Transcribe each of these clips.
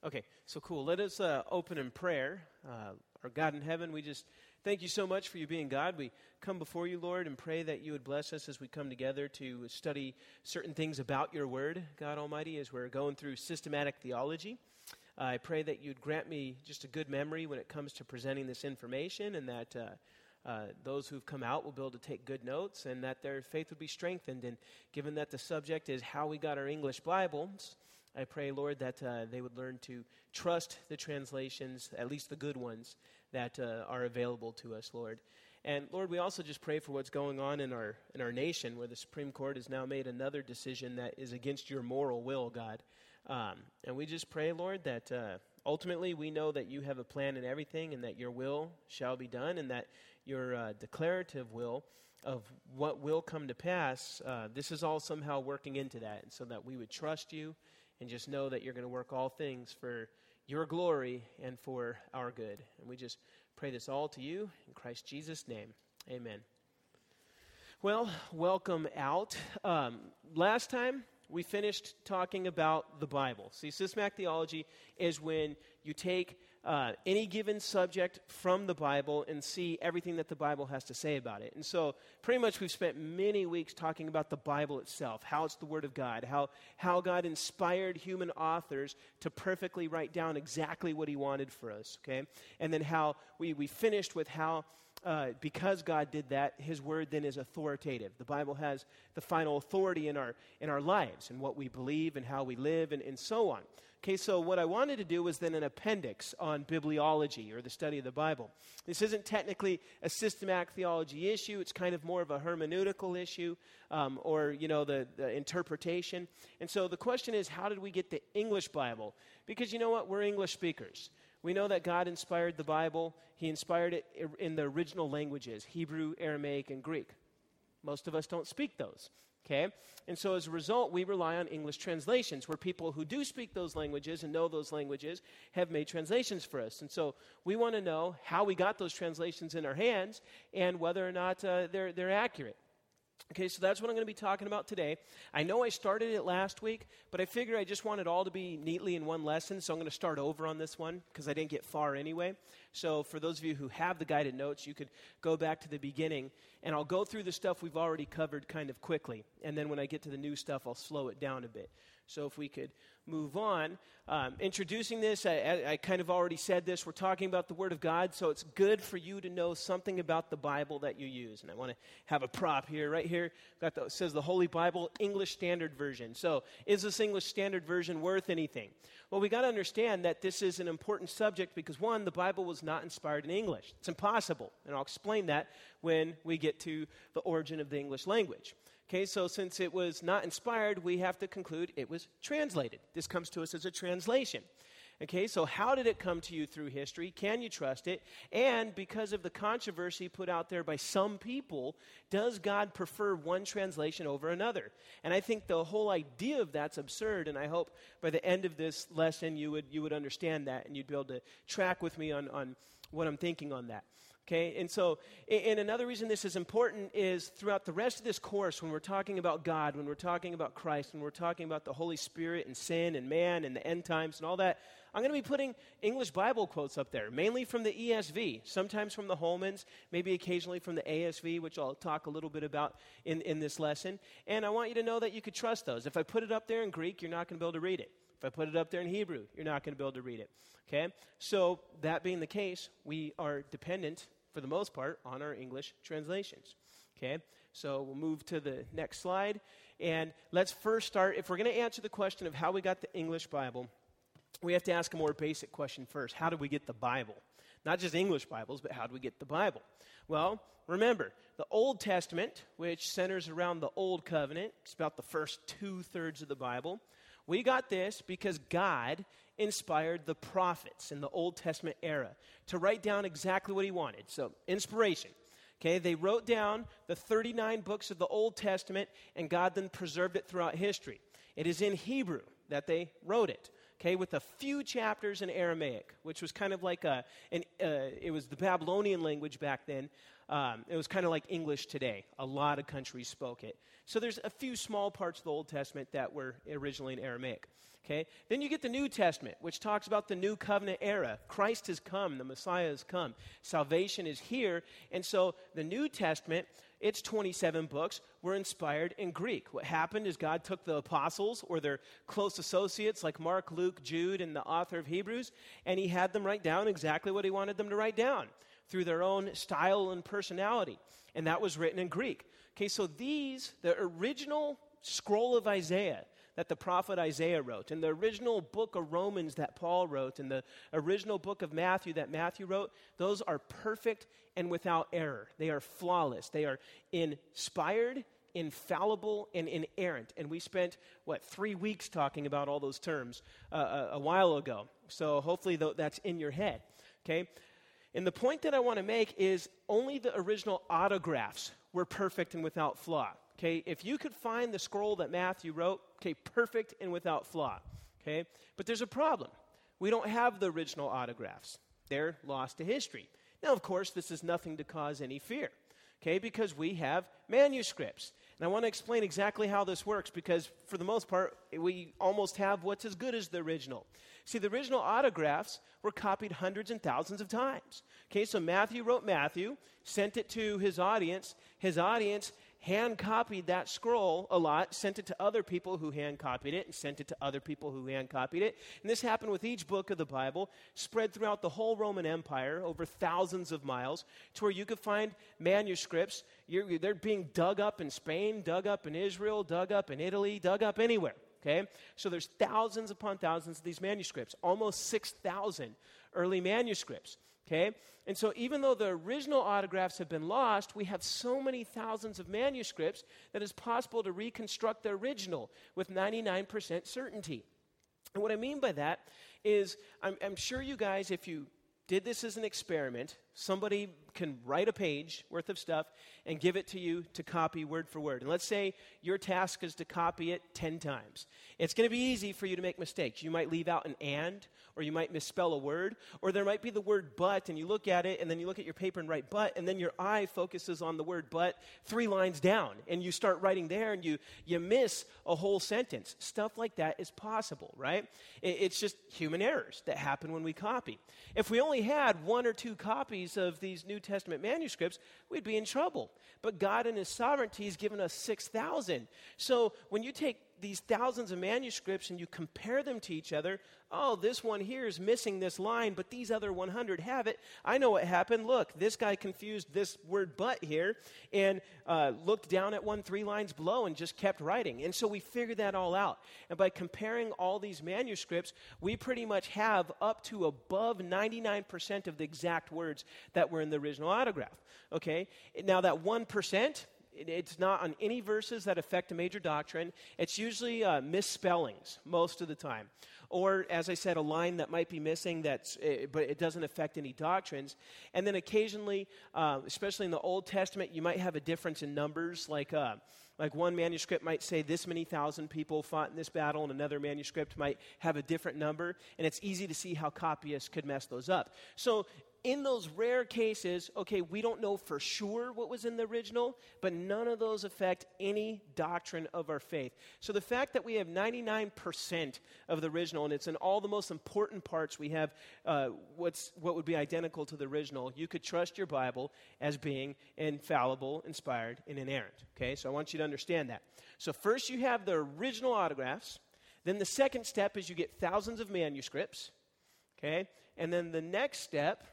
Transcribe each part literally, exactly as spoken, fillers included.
Okay, so cool. Let us uh, open in prayer. Uh, our God in heaven, we just thank you so much for you being God. We come before you, Lord, and pray that you would bless us as we come together to study certain things about your word, God Almighty, as we're going through systematic theology. Uh, I pray that you'd grant me just a good memory when it comes to presenting this information, and that uh, uh, those who've come out will be able to take good notes, and that their faith would be strengthened. And given that the subject is how we got our English Bibles, I pray, Lord, that uh, they would learn to trust the translations, at least the good ones, that uh, are available to us, Lord. And Lord, we also just pray for what's going on in our in our nation, where the Supreme Court has now made another decision that is against your moral will, God. Um, and we just pray, Lord, that uh, ultimately we know that you have a plan in everything, and that your will shall be done, and that your uh, declarative will of what will come to pass, uh, this is all somehow working into that, and so that we would trust you and just know that you're going to work all things for your glory and for our good. And we just pray this all to you in Christ Jesus' name. Amen. Well, welcome out. Um, last time we finished talking about the Bible. See, systematic theology is when you take uh, any given subject from the Bible and see everything that the Bible has to say about it. And so pretty much we've spent many weeks talking about the Bible itself, how it's the Word of God, how, how God inspired human authors to perfectly write down exactly what he wanted for us, okay? And then how we, we finished with how Uh, because God did that, his word then is authoritative. The Bible has the final authority in our in our lives and what we believe and how we live and, and so on. Okay, so what I wanted to do was then an appendix on bibliology, or the study of the Bible. This isn't technically a systematic theology issue. It's kind of more of a hermeneutical issue, um, or, you know, the, the interpretation. And so the question is, how did we get the English Bible? Because you know what? We're English speakers. We know that God inspired the Bible. He inspired it in the original languages, Hebrew, Aramaic, and Greek. Most of us don't speak those, okay? And so as a result, we rely on English translations, where people who do speak those languages and know those languages have made translations for us. And so we want to know how we got those translations in our hands and whether or not uh, they're, they're accurate. Okay, so that's what I'm going to be talking about today. I know I started it last week, but I figured I just want it all to be neatly in one lesson, so I'm going to start over on this one because I didn't get far anyway. So for those of you who have the guided notes, you could go back to the beginning, and I'll go through the stuff we've already covered kind of quickly. And then when I get to the new stuff, I'll slow it down a bit. So if we could move on. Um, introducing this, I, I, I kind of already said this. We're talking about the Word of God, so it's good for you to know something about the Bible that you use. And I want to have a prop here. Right here, got the, it says the Holy Bible, English Standard Version. So is this English Standard Version worth anything? Well, we got to understand that this is an important subject because, one, the Bible was not inspired in English. It's impossible. And I'll explain that when we get to the origin of the English language. Okay, so since it was not inspired, we have to conclude it was translated. This comes to us as a translation. Okay, so how did it come to you through history? Can you trust it? And because of the controversy put out there by some people, does God prefer one translation over another? And I think the whole idea of that's absurd, and I hope by the end of this lesson you would you would understand that, and you'd be able to track with me on, on what I'm thinking on that. Okay, and so, and another reason this is important is throughout the rest of this course, when we're talking about God, when we're talking about Christ, when we're talking about the Holy Spirit and sin and man and the end times and all that, I'm going to be putting English Bible quotes up there, mainly from the E S V, sometimes from the Holmans, maybe occasionally from the A S V, which I'll talk a little bit about in, in this lesson. And I want you to know that you could trust those. If I put it up there in Greek, you're not going to be able to read it. If I put it up there in Hebrew, you're not going to be able to read it. Okay? So that being the case, we are dependent, for the most part, on our English translations. Okay? So we'll move to the next slide. And let's first start, if we're going to answer the question of how we got the English Bible, we have to ask a more basic question first. How did we get the Bible? Not just English Bibles, but how did we get the Bible? Well, remember, the Old Testament, which centers around the Old Covenant, it's about the first two-thirds of the Bible. We got this because God inspired the prophets in the Old Testament era to write down exactly what he wanted. So, inspiration. Okay, they wrote down the thirty-nine books of the Old Testament, and God then preserved it throughout history. It is in Hebrew that they wrote it. okay, with a few chapters in Aramaic, which was kind of like a, an, uh, it was the Babylonian language back then. Um, it was kind of like English today. A lot of countries spoke it. So there's a few small parts of the Old Testament that were originally in Aramaic. Okay, then you get the New Testament, which talks about the new covenant era. Christ has come, the Messiah has come, salvation is here, and so the New Testament, its twenty-seven books, were inspired in Greek. What happened is God took the apostles or their close associates like Mark, Luke, Jude, and the author of Hebrews, and he had them write down exactly what he wanted them to write down through their own style and personality, and that was written in Greek. Okay, so these, the original scroll of Isaiah that the prophet Isaiah wrote, and the original book of Romans that Paul wrote, and the original book of Matthew that Matthew wrote, those are perfect and without error. They are flawless. They are inspired, infallible, and inerrant. And we spent, what, three weeks talking about all those terms uh, a, a while ago. So hopefully th- that's in your head, okay? And the point that I want to make is only the original autographs were perfect and without flaw. Okay, if you could find the scroll that Matthew wrote, okay, perfect and without flaw. Okay, but there's a problem. We don't have the original autographs. They're lost to history. Now, of course, this is nothing to cause any fear. Okay, because we have manuscripts. And I want to explain exactly how this works because, for the most part, we almost have what's as good as the original. See, the original autographs were copied hundreds and thousands of times. Okay, so Matthew wrote Matthew, sent it to his audience. His audience hand-copied that scroll a lot, sent it to other people who hand-copied it, and sent it to other people who hand-copied it. And this happened with each book of the Bible, spread throughout the whole Roman Empire over thousands of miles, to where you could find manuscripts. You're, they're being dug up in Spain, dug up in Israel, dug up in Italy, dug up anywhere. Okay? So there's thousands upon thousands of these manuscripts, almost six thousand early manuscripts. Okay? And so even though the original autographs have been lost, we have so many thousands of manuscripts that it's possible to reconstruct the original with ninety-nine percent certainty. And what I mean by that is I'm, I'm sure you guys, if you did this as an experiment, somebody can write a page worth of stuff and give it to you to copy word for word. And let's say your task is to copy it ten times. It's going to be easy for you to make mistakes. You might leave out an and, or you might misspell a word, or there might be the word but, and you look at it, and then you look at your paper and write but, and then your eye focuses on the word but three lines down, and you start writing there, and you, you miss a whole sentence. Stuff like that is possible, right? It, it's just human errors that happen when we copy. If we only had one or two copies of these New Testament manuscripts, we'd be in trouble. But God in his sovereignty has given us six thousand. So when you take these thousands of manuscripts and you compare them to each other, oh, this one here is missing this line, but these other one hundred have it. I know what happened. Look, this guy confused this word but here and uh, looked down at one three lines below and just kept writing. And so we figured that all out. And by comparing all these manuscripts, we pretty much have up to above ninety-nine percent of the exact words that were in the original autograph. Okay? Now that one percent, it's not on any verses that affect a major doctrine. It's usually uh, misspellings most of the time. Or, as I said, a line that might be missing, that's, uh, but it doesn't affect any doctrines. And then occasionally, uh, especially in the Old Testament, you might have a difference in numbers. Like, uh, like one manuscript might say this many thousand people fought in this battle, and another manuscript might have a different number. And it's easy to see how copyists could mess those up. So in those rare cases, okay, we don't know for sure what was in the original, but none of those affect any doctrine of our faith. So the fact that we have ninety-nine percent of the original, and it's in all the most important parts, we have uh, what's what would be identical to the original, you could trust your Bible as being infallible, inspired, and inerrant. Okay, so I want you to understand that. So first you have the original autographs. Then the second step is you get thousands of manuscripts. Okay, and then the next step...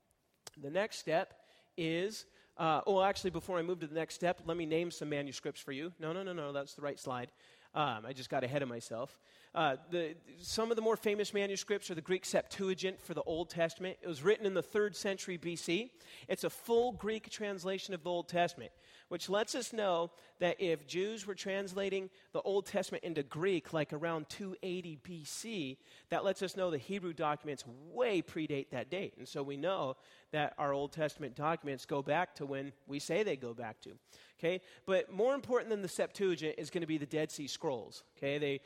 The next step is, uh, oh, actually, before I move to the next step, let me name some manuscripts for you. No, no, no, no, that's the right slide. Um, I just got ahead of myself. Uh, the, some of the more famous manuscripts are the Greek Septuagint for the Old Testament. It was written in the third century B C. It's a full Greek translation of the Old Testament, which lets us know that if Jews were translating the Old Testament into Greek like around two eighty B C, that lets us know the Hebrew documents way predate that date. And so we know that our Old Testament documents go back to when we say they go back to. Okay? But more important than the Septuagint is going to be the Dead Sea Scrolls. Okay? They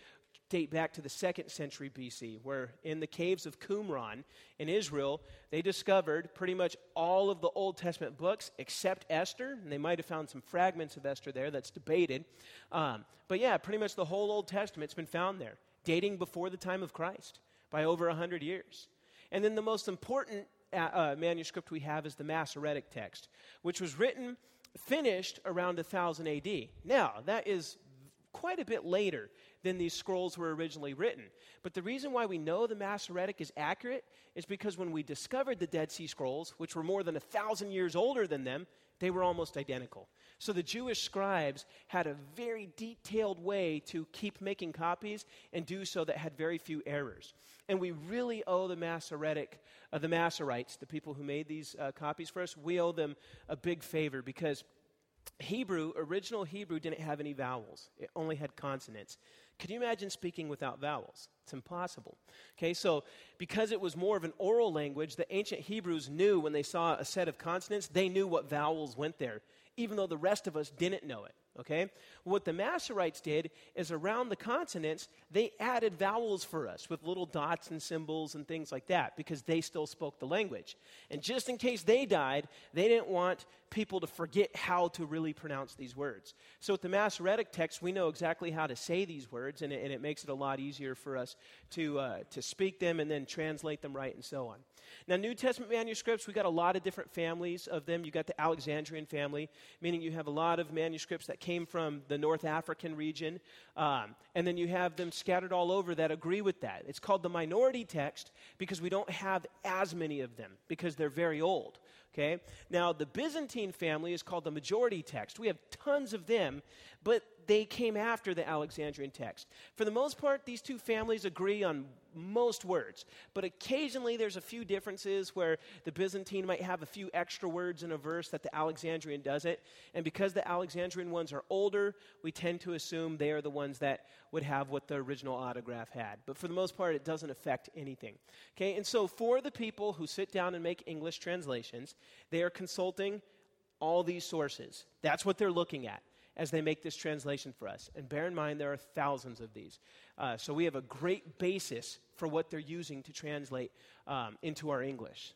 date back to the second century B C, where in the caves of Qumran in Israel, they discovered pretty much all of the Old Testament books except Esther, and they might have found some fragments of Esther there. That's debated. Um, but yeah, pretty much the whole Old Testament's been found there, dating before the time of Christ by over one hundred years. And then the most important uh, uh, manuscript we have is the Masoretic text, which was written, finished around one thousand A D. Now, that is quite a bit later than these scrolls were originally written. But the reason why we know the Masoretic is accurate is because when we discovered the Dead Sea Scrolls, which were more than a thousand years older than them, they were almost identical. So the Jewish scribes had a very detailed way to keep making copies and do so that had very few errors. And we really owe the Masoretic, uh, the Masoretes, the people who made these uh, copies for us, we owe them a big favor because Hebrew, original Hebrew, didn't have any vowels. It only had consonants. Could you imagine speaking without vowels? It's impossible. Okay, so because it was more of an oral language, the ancient Hebrews knew when they saw a set of consonants, they knew what vowels went there, even though the rest of us didn't know it. Okay? What the Masoretes did is around the consonants, they added vowels for us with little dots and symbols and things like that because they still spoke the language. And just in case they died, they didn't want people to forget how to really pronounce these words. So with the Masoretic text, we know exactly how to say these words, and it, and it makes it a lot easier for us to, uh, to speak them and then translate them right and so on. Now, New Testament manuscripts, we got a lot of different families of them. You got the Alexandrian family, meaning you have a lot of manuscripts that came from the North African region, um, and then you have them scattered all over that agree with that. It's called the minority text because we don't have as many of them because they're very old. Okay? Now, the Byzantine family is called the majority text. We have tons of them, but they came after the Alexandrian text. For the most part, these two families agree on most words, but occasionally there's a few differences where the Byzantine might have a few extra words in a verse that the Alexandrian doesn't, and because the Alexandrian ones are older, we tend to assume they are the ones that would have what the original autograph had. But for the most part, it doesn't affect anything. Okay, and so for the people who sit down and make English translations, they are consulting all these sources. That's what they're looking at as they make this translation for us. And bear in mind, there are thousands of these. Uh, so we have a great basis for what they're using to translate um, into our English.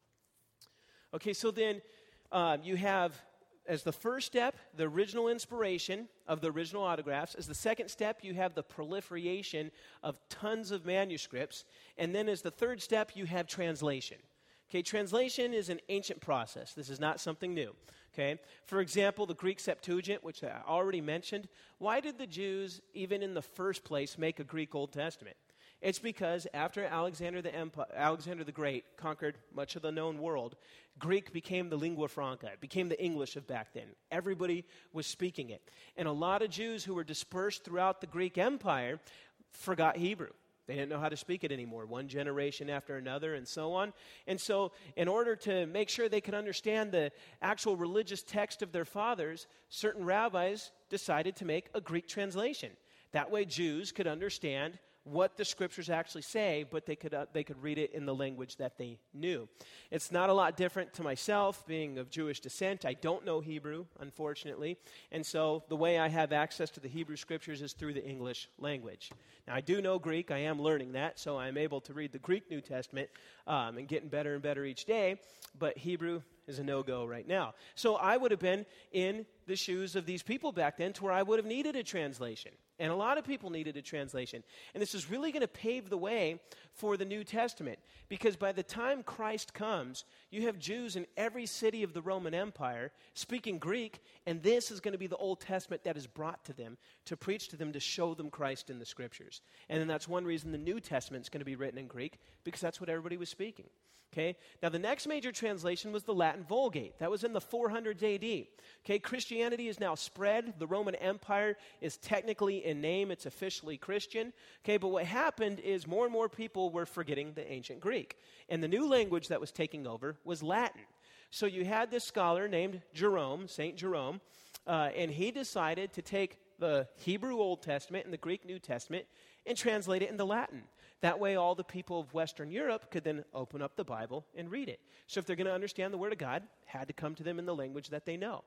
Okay, so then uh, you have, as the first step, the original inspiration of the original autographs. As the second step, you have the proliferation of tons of manuscripts. And then as the third step, you have translation. Okay, translation is an ancient process. This is not something new. Okay, for example, the Greek Septuagint, which I already mentioned, why did the Jews, even in the first place, make a Greek Old Testament? It's because after Alexander the Empire, Alexander the Great conquered much of the known world, Greek became the lingua franca. It became the English of back then. Everybody was speaking it. And a lot of Jews who were dispersed throughout the Greek Empire forgot Hebrew. They didn't know how to speak it anymore, one generation after another and so on. And so in order to make sure they could understand the actual religious text of their fathers, certain rabbis decided to make a Greek translation. That way Jews could understand what the scriptures actually say, but they could uh, they could read it in the language that they knew. It's not a lot different to myself, being of Jewish descent. I don't know Hebrew, unfortunately, and so the way I have access to the Hebrew scriptures is through the English language. Now, I do know Greek. I am learning that, so I'm able to read the Greek New Testament um, and getting better and better each day, but Hebrew is a no-go right now. So I would have been in the shoes of these people back then to where I would have needed a translation. And a lot of people needed a translation. And this is really going to pave the way for the New Testament. Because by the time Christ comes, you have Jews in every city of the Roman Empire speaking Greek, and this is going to be the Old Testament that is brought to them to preach to them, to show them Christ in the Scriptures. And then that's one reason the New Testament is going to be written in Greek, because that's what everybody was speaking. Okay? Now, the next major translation was the Latin Vulgate. That was in the four hundreds A D. Okay? Christianity is now spread. The Roman Empire is technically in name. It's officially Christian. Okay? But what happened is more and more people were forgetting the ancient Greek. And the new language that was taking over was Latin. So you had this scholar named Jerome, Saint Jerome, uh, and he decided to take the Hebrew Old Testament and the Greek New Testament and translate it into Latin. That way all the people of Western Europe could then open up the Bible and read it. So if they're going to understand the Word of God, it had to come to them in the language that they know.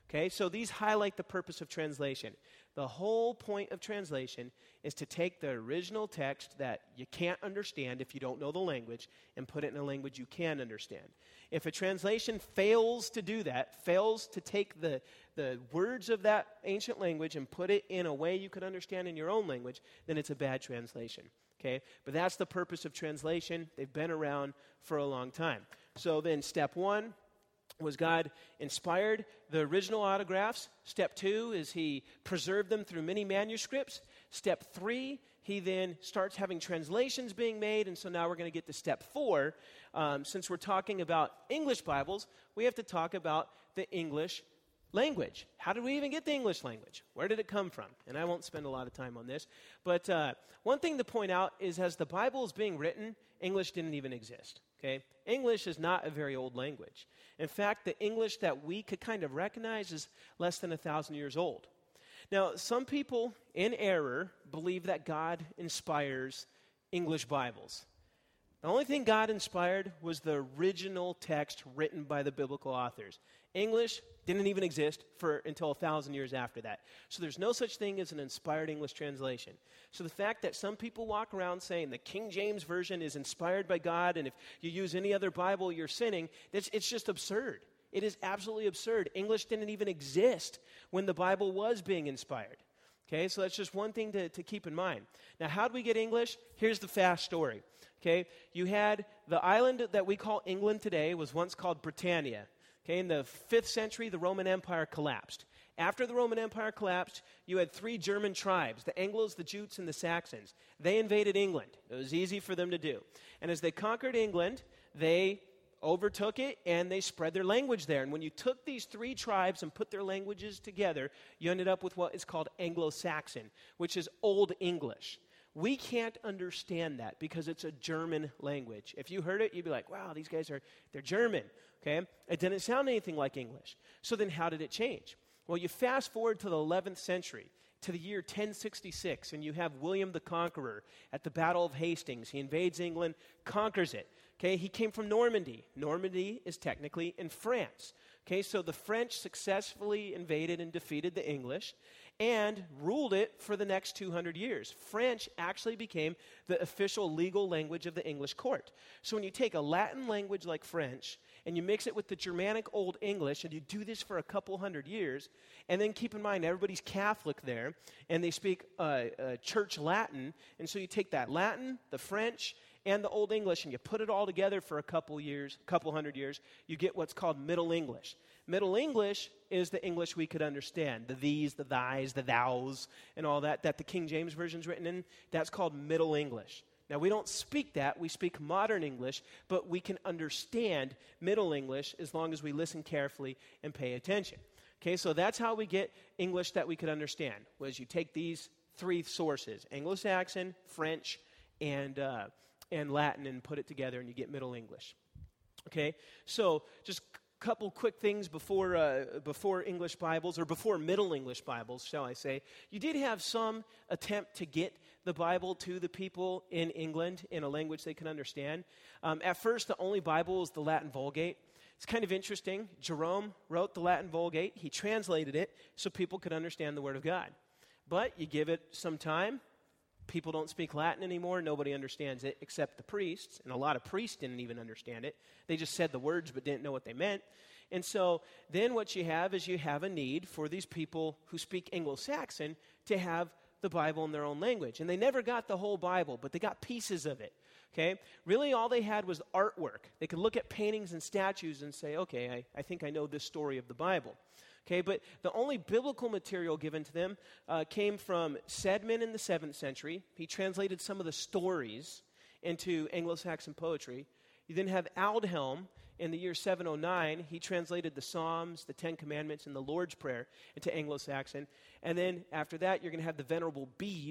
Okay, so these highlight the purpose of translation. The whole point of translation is to take the original text that you can't understand if you don't know the language and put it in a language you can understand. If a translation fails to do that, fails to take the, the words of that ancient language and put it in a way you could understand in your own language, then it's a bad translation. Okay, but that's the purpose of translation. They've been around for a long time. So then step one was God inspired the original autographs. Step two is he preserved them through many manuscripts. Step three, he then starts having translations being made. And so now we're going to get to step four. Um, since we're talking about English Bibles, we have to talk about the English language. How did we even get the English language? Where did it come from? And I won't spend a lot of time on this. But uh, one thing to point out is as the Bible is being written, English didn't even exist. Okay? English is not a very old language. In fact, the English that we could kind of recognize is less than a thousand years old. Now, some people in error believe that God inspires English Bibles. The only thing God inspired was the original text written by the biblical authors. English didn't even exist for until a thousand years after that. So there's no such thing as an inspired English translation. So the fact that some people walk around saying the King James Version is inspired by God, and if you use any other Bible, you're sinning, it's, it's just absurd. It is absolutely absurd. English didn't even exist when the Bible was being inspired. Okay, so that's just one thing to, to keep in mind. Now, how do we get English? Here's the fast story. Okay, you had the island that we call England today was once called Britannia. Okay, in the fifth century, the Roman Empire collapsed. After the Roman Empire collapsed, you had three German tribes, the Anglos, the Jutes, and the Saxons. They invaded England. It was easy for them to do. And as they conquered England, they overtook it, and they spread their language there. And when you took these three tribes and put their languages together, you ended up with what is called Anglo-Saxon, which is Old English. We can't understand that because it's a German language. If you heard it, you'd be like, wow, these guys are, they're German, okay? It didn't sound anything like English. So then how did it change? Well, you fast forward to the eleventh century, to the year ten sixty-six, and you have William the Conqueror at the Battle of Hastings. He invades England, conquers it. Okay, he came from Normandy. Normandy is technically in France. Okay, so the French successfully invaded and defeated the English and ruled it for the next two hundred years. French actually became the official legal language of the English court. So when you take a Latin language like French and you mix it with the Germanic Old English, and you do this for a couple hundred years, and then keep in mind everybody's Catholic there, and they speak uh, uh, Church Latin, and so you take that Latin, the French, and the Old English, and you put it all together for a couple years, couple hundred years, you get what's called Middle English. Middle English is the English we could understand, the these, the thys, the thous, and all that, that the King James Version's written in. That's called Middle English. Now, we don't speak that. We speak modern English, but we can understand Middle English as long as we listen carefully and pay attention. Okay, so that's how we get English that we could understand, was you take these three sources, Anglo-Saxon, French, and uh, and Latin, and put it together, and you get Middle English. Okay, so just a couple quick things before uh, before English Bibles, or before Middle English Bibles, shall I say. You did have some attempt to get the Bible to the people in England in a language they can understand. Um, at first, the only Bible was the Latin Vulgate. It's kind of interesting. Jerome wrote the Latin Vulgate. He translated it so people could understand the Word of God. But you give it some time, people don't speak Latin anymore. Nobody understands it except the priests, and a lot of priests didn't even understand it. They just said the words but didn't know what they meant. And so then what you have is you have a need for these people who speak Anglo-Saxon to have the Bible in their own language. And they never got the whole Bible, but they got pieces of it. Okay? Really all they had was artwork. They could look at paintings and statues and say, okay, I, I think I know this story of the Bible. Okay, but the only biblical material given to them uh, came from Sedman in the seventh century. He translated some of the stories into Anglo-Saxon poetry. You then have Aldhelm in the year seven oh nine. He translated the Psalms, the Ten Commandments, and the Lord's Prayer into Anglo-Saxon. And then after that, you're going to have the Venerable Bede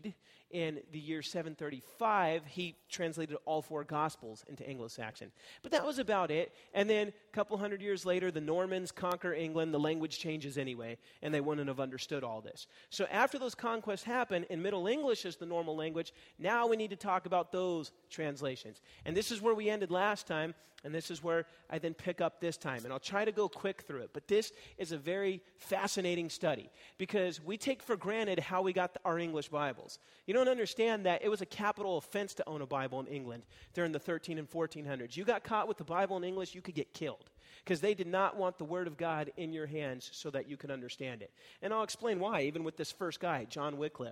in the year seven thirty-five, he translated all four Gospels into Anglo-Saxon. But that was about it. And then a couple hundred years later, the Normans conquer England. The language changes anyway, and they wouldn't have understood all this. So after those conquests happen, and Middle English is the normal language, now we need to talk about those translations. And this is where we ended last time, and this is where I then pick up this time. And I'll try to go quick through it. But this is a very fascinating study because we take for granted how we got the, our English Bibles. You don't understand that it was a capital offense to own a Bible in England during the thirteen and fourteen hundreds. You got caught with the Bible in English, you could get killed because they did not want the Word of God in your hands so that you could understand it. And I'll explain why, even with this first guy, John Wycliffe.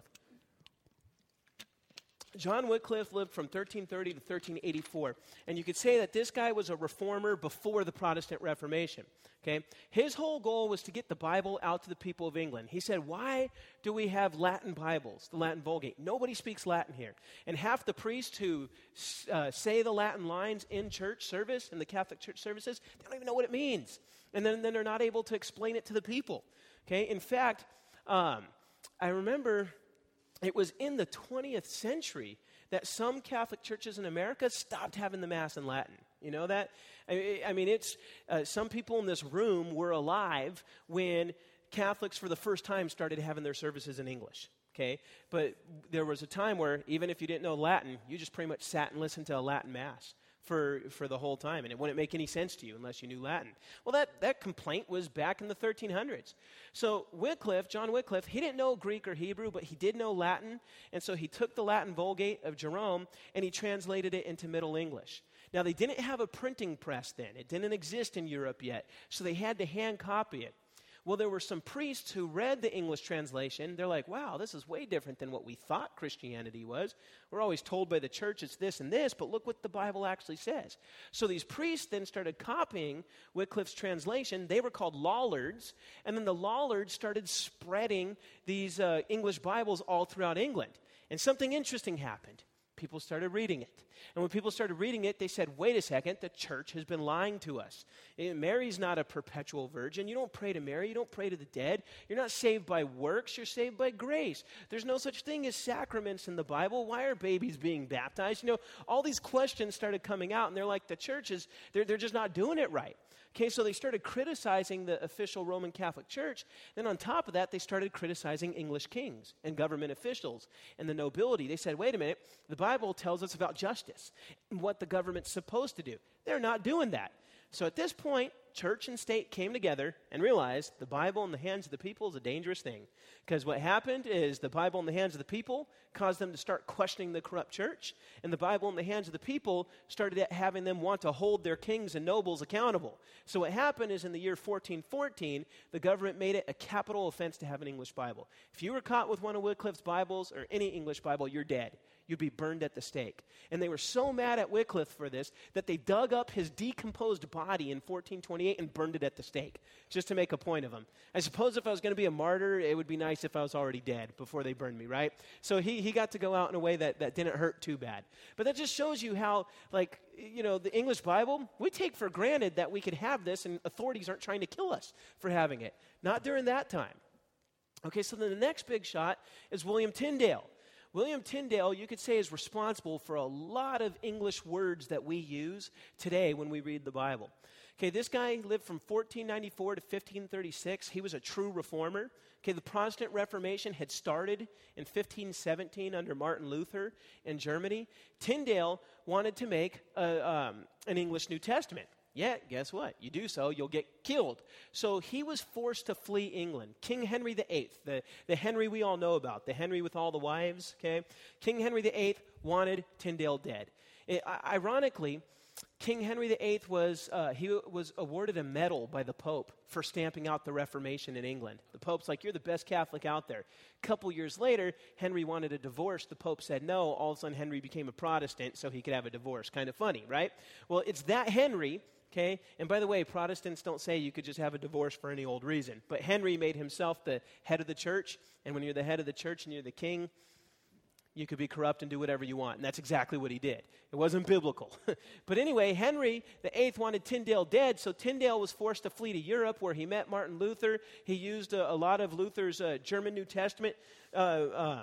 John Wycliffe lived from thirteen thirty to thirteen eighty-four, and you could say that this guy was a reformer before the Protestant Reformation, okay? His whole goal was to get the Bible out to the people of England. He said, why do we have Latin Bibles, the Latin Vulgate? Nobody speaks Latin here. And half the priests who uh, say the Latin lines in church service, in the Catholic church services, they don't even know what it means. And then, then they're not able to explain it to the people, okay? In fact, um, I remember... it was in the twentieth century that some Catholic churches in America stopped having the Mass in Latin. You know that? I, I mean, it's uh, some people in this room were alive when Catholics for the first time started having their services in English. Okay? But there was a time where even if you didn't know Latin, you just pretty much sat and listened to a Latin Mass for, for the whole time, and it wouldn't make any sense to you unless you knew Latin. Well, that, that complaint was back in the thirteen hundreds. So Wycliffe, John Wycliffe, he didn't know Greek or Hebrew, but he did know Latin, and so he took the Latin Vulgate of Jerome, and he translated it into Middle English. Now, they didn't have a printing press then. It didn't exist in Europe yet, so they had to hand copy it. Well, there were some priests who read the English translation. They're like, wow, this is way different than what we thought Christianity was. We're always told by the church it's this and this, but look what the Bible actually says. So these priests then started copying Wycliffe's translation. They were called Lollards, and then the Lollards started spreading these uh, English Bibles all throughout England. And something interesting happened. People started reading it. And when people started reading it, they said, wait a second, the church has been lying to us. Mary's not a perpetual virgin. You don't pray to Mary. You don't pray to the dead. You're not saved by works. You're saved by grace. There's no such thing as sacraments in the Bible. Why are babies being baptized? You know, all these questions started coming out, and they're like, the church is, they're, they're just not doing it right. Okay, so they started criticizing the official Roman Catholic Church. Then on top of that, they started criticizing English kings and government officials and the nobility. They said, wait a minute, the Bible tells us about justice and what the government's supposed to do. They're not doing that. So at this point, church and state came together and realized the Bible in the hands of the people is a dangerous thing. Because what happened is the Bible in the hands of the people caused them to start questioning the corrupt church, and the Bible in the hands of the people started having them want to hold their kings and nobles accountable. So what happened is in the year fourteen fourteen, the government made it a capital offense to have an English Bible. If you were caught with one of Wycliffe's Bibles or any English Bible, you're dead. You'd be burned at the stake. And they were so mad at Wycliffe for this that they dug up his decomposed body in fourteen twenty-eight and burned it at the stake, just to make a point of him. I suppose if I was going to be a martyr, it would be nice if I was already dead before they burned me, right? So he, he got to go out in a way that, that didn't hurt too bad. But that just shows you how, like, you know, the English Bible, we take for granted that we could have this and authorities aren't trying to kill us for having it. Not during that time. Okay, so then the next big shot is William Tyndale. William Tyndale, you could say, is responsible for a lot of English words that we use today when we read the Bible. Okay, this guy lived from fourteen ninety-four to fifteen thirty-six. He was a true reformer. Okay, the Protestant Reformation had started in fifteen seventeen under Martin Luther in Germany. Tyndale wanted to make a, um, an English New Testament. Yet, guess what? You do so, you'll get killed. So he was forced to flee England. King Henry the Eighth, the, the Henry we all know about, the Henry with all the wives, okay? King Henry the Eighth wanted Tyndale dead. It, ironically, King Henry the Eighth was, uh, he was awarded a medal by the Pope for stamping out the Reformation in England. The Pope's like, you're the best Catholic out there. A couple years later, Henry wanted a divorce. The Pope said no. All of a sudden, Henry became a Protestant so he could have a divorce. Kind of funny, right? Well, it's that Henry, okay? And by the way, Protestants don't say you could just have a divorce for any old reason. But Henry made himself the head of the church. And when you're the head of the church and you're the king, you could be corrupt and do whatever you want. And that's exactly what he did. It wasn't biblical. But anyway, Henry the Eighth wanted Tyndale dead, so Tyndale was forced to flee to Europe where he met Martin Luther. He used a, a lot of Luther's uh, German New Testament uh, um,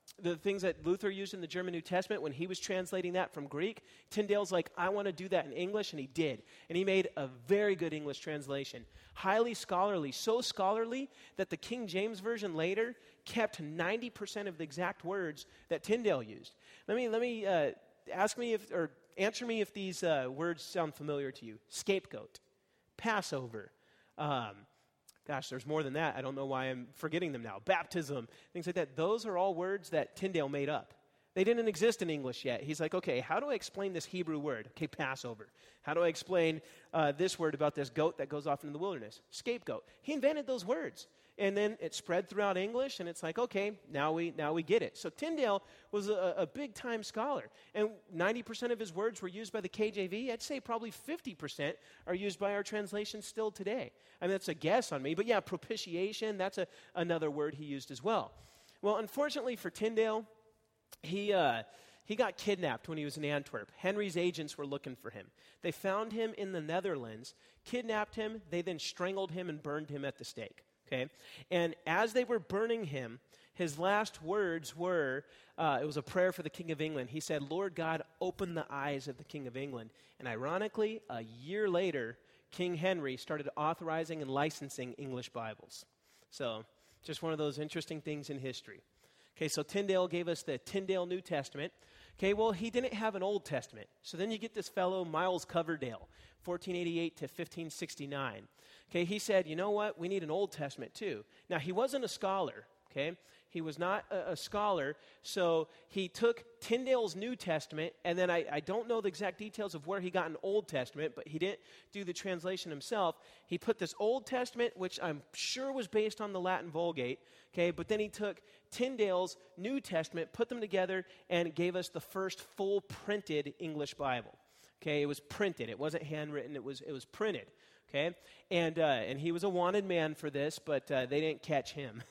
the things that Luther used in the German New Testament, when he was translating that from Greek, Tyndale's like, I want to do that in English, and he did. And he made a very good English translation. Highly scholarly, so scholarly that the King James Version later kept ninety percent of the exact words that Tyndale used. Let me, let me uh, ask me if, or answer me if these uh, words sound familiar to you. Scapegoat, Passover, um, Gosh, there's more than that. I don't know why I'm forgetting them now. Baptism, things like that. Those are all words that Tyndale made up. They didn't exist in English yet. He's like, okay, how do I explain this Hebrew word? Okay, Passover. How do I explain uh, this word about this goat that goes off into the wilderness? Scapegoat. He invented those words. And then it spread throughout English, and it's like, okay, now we now we get it. So Tyndale was a, a big-time scholar, and ninety percent of his words were used by the K J V. I'd say probably fifty percent are used by our translations still today. I mean, that's a guess on me, but yeah, propitiation, that's a, another word he used as well. Well, unfortunately for Tyndale, he... Uh, He got kidnapped when he was in Antwerp. Henry's agents were looking for him. They found him in the Netherlands, kidnapped him, they then strangled him and burned him at the stake. Okay? And as they were burning him, his last words were, uh, it was a prayer for the King of England. He said, Lord God, open the eyes of the King of England. And ironically, a year later, King Henry started authorizing and licensing English Bibles. So, just one of those interesting things in history. Okay, so Tyndale gave us the Tyndale New Testament. Okay, well, he didn't have an Old Testament. So then you get this fellow, Miles Coverdale, fourteen eighty-eight to fifteen sixty-nine. Okay, he said, you know what? We need an Old Testament too. Now, he wasn't a scholar, okay? He was not a, a scholar, so he took Tyndale's New Testament, and then I, I don't know the exact details of where he got an Old Testament, but he didn't do the translation himself. He put this Old Testament, which I'm sure was based on the Latin Vulgate, okay, but then he took Tyndale's New Testament, put them together, and gave us the first full printed English Bible. Okay, it was printed. It wasn't handwritten. It was it was printed. Okay, and uh, and he was a wanted man for this, but uh, they didn't catch him.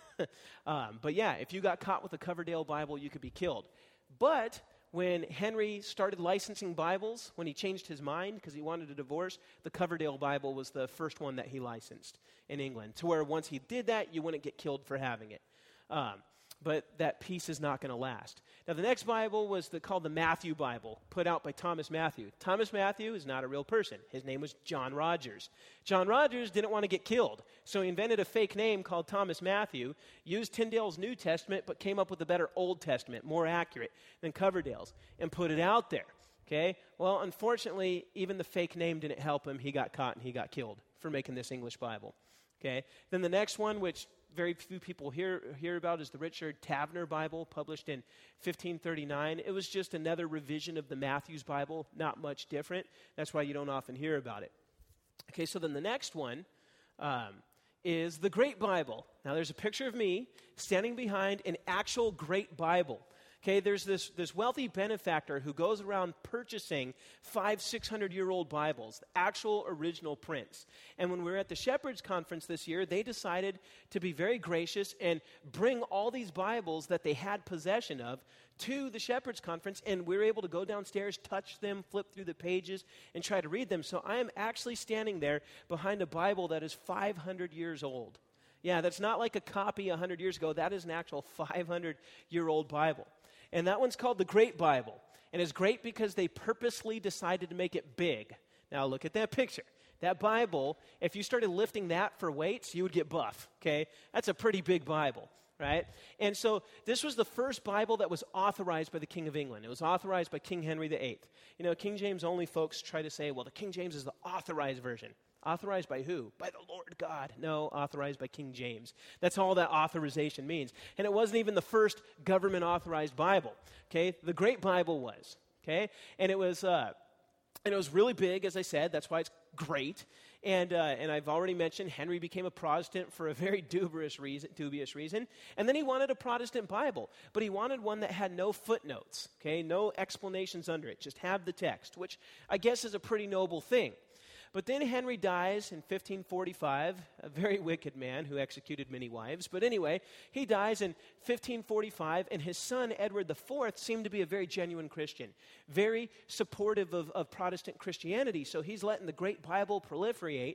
um, but yeah, if you got caught with a Coverdale Bible, you could be killed. But when Henry started licensing Bibles, when he changed his mind because he wanted a divorce, the Coverdale Bible was the first one that he licensed in England. To where once he did that, you wouldn't get killed for having it. Um, but that peace is not going to last. Now, the next Bible was the, called the Matthew Bible, put out by Thomas Matthew. Thomas Matthew is not a real person. His name was John Rogers. John Rogers didn't want to get killed, so he invented a fake name called Thomas Matthew, used Tyndale's New Testament, but came up with a better Old Testament, more accurate than Coverdale's, and put it out there. Okay? Well, unfortunately, even the fake name didn't help him. He got caught and he got killed for making this English Bible. Okay? Then the next one, which very few people hear hear about, is the Richard Taverner Bible, published in fifteen thirty-nine. It was just another revision of the Matthew's Bible, not much different. That's why you don't often hear about it. Okay, so then the next one um, is the Great Bible. Now, there's a picture of me standing behind an actual Great Bible. Okay, there's this, this wealthy benefactor who goes around purchasing five, six hundred year old Bibles, actual original prints. And when we were at the Shepherds Conference this year, they decided to be very gracious and bring all these Bibles that they had possession of to the Shepherds Conference, and we were able to go downstairs, touch them, flip through the pages, and try to read them. So I am actually standing there behind a Bible that is five hundred years old. Yeah, that's not like a copy one hundred years ago. That is an actual five hundred year old Bible. And that one's called the Great Bible. And it's great because they purposely decided to make it big. Now look at that picture. That Bible, if you started lifting that for weights, you would get buff, okay? That's a pretty big Bible, right? And so this was the first Bible that was authorized by the King of England. It was authorized by King Henry the Eighth. You know, King James only folks try to say, well, the King James is the authorized version. Authorized by who? By the Lord God. No, authorized by King James. That's all that authorization means. And it wasn't even the first government-authorized Bible, okay? The Great Bible was, okay? And it was, uh, and it was really big, as I said. That's why it's great. And uh, and I've already mentioned Henry became a Protestant for a very dubious reason, dubious reason. And then he wanted a Protestant Bible, but he wanted one that had no footnotes, okay? No explanations under it. Just have the text, which I guess is a pretty noble thing. But then Henry dies in fifteen forty-five, a very wicked man who executed many wives. But anyway, he dies in fifteen forty-five, and his son, Edward the Fourth, seemed to be a very genuine Christian, very supportive of, of Protestant Christianity. So he's letting the Great Bible proliferate.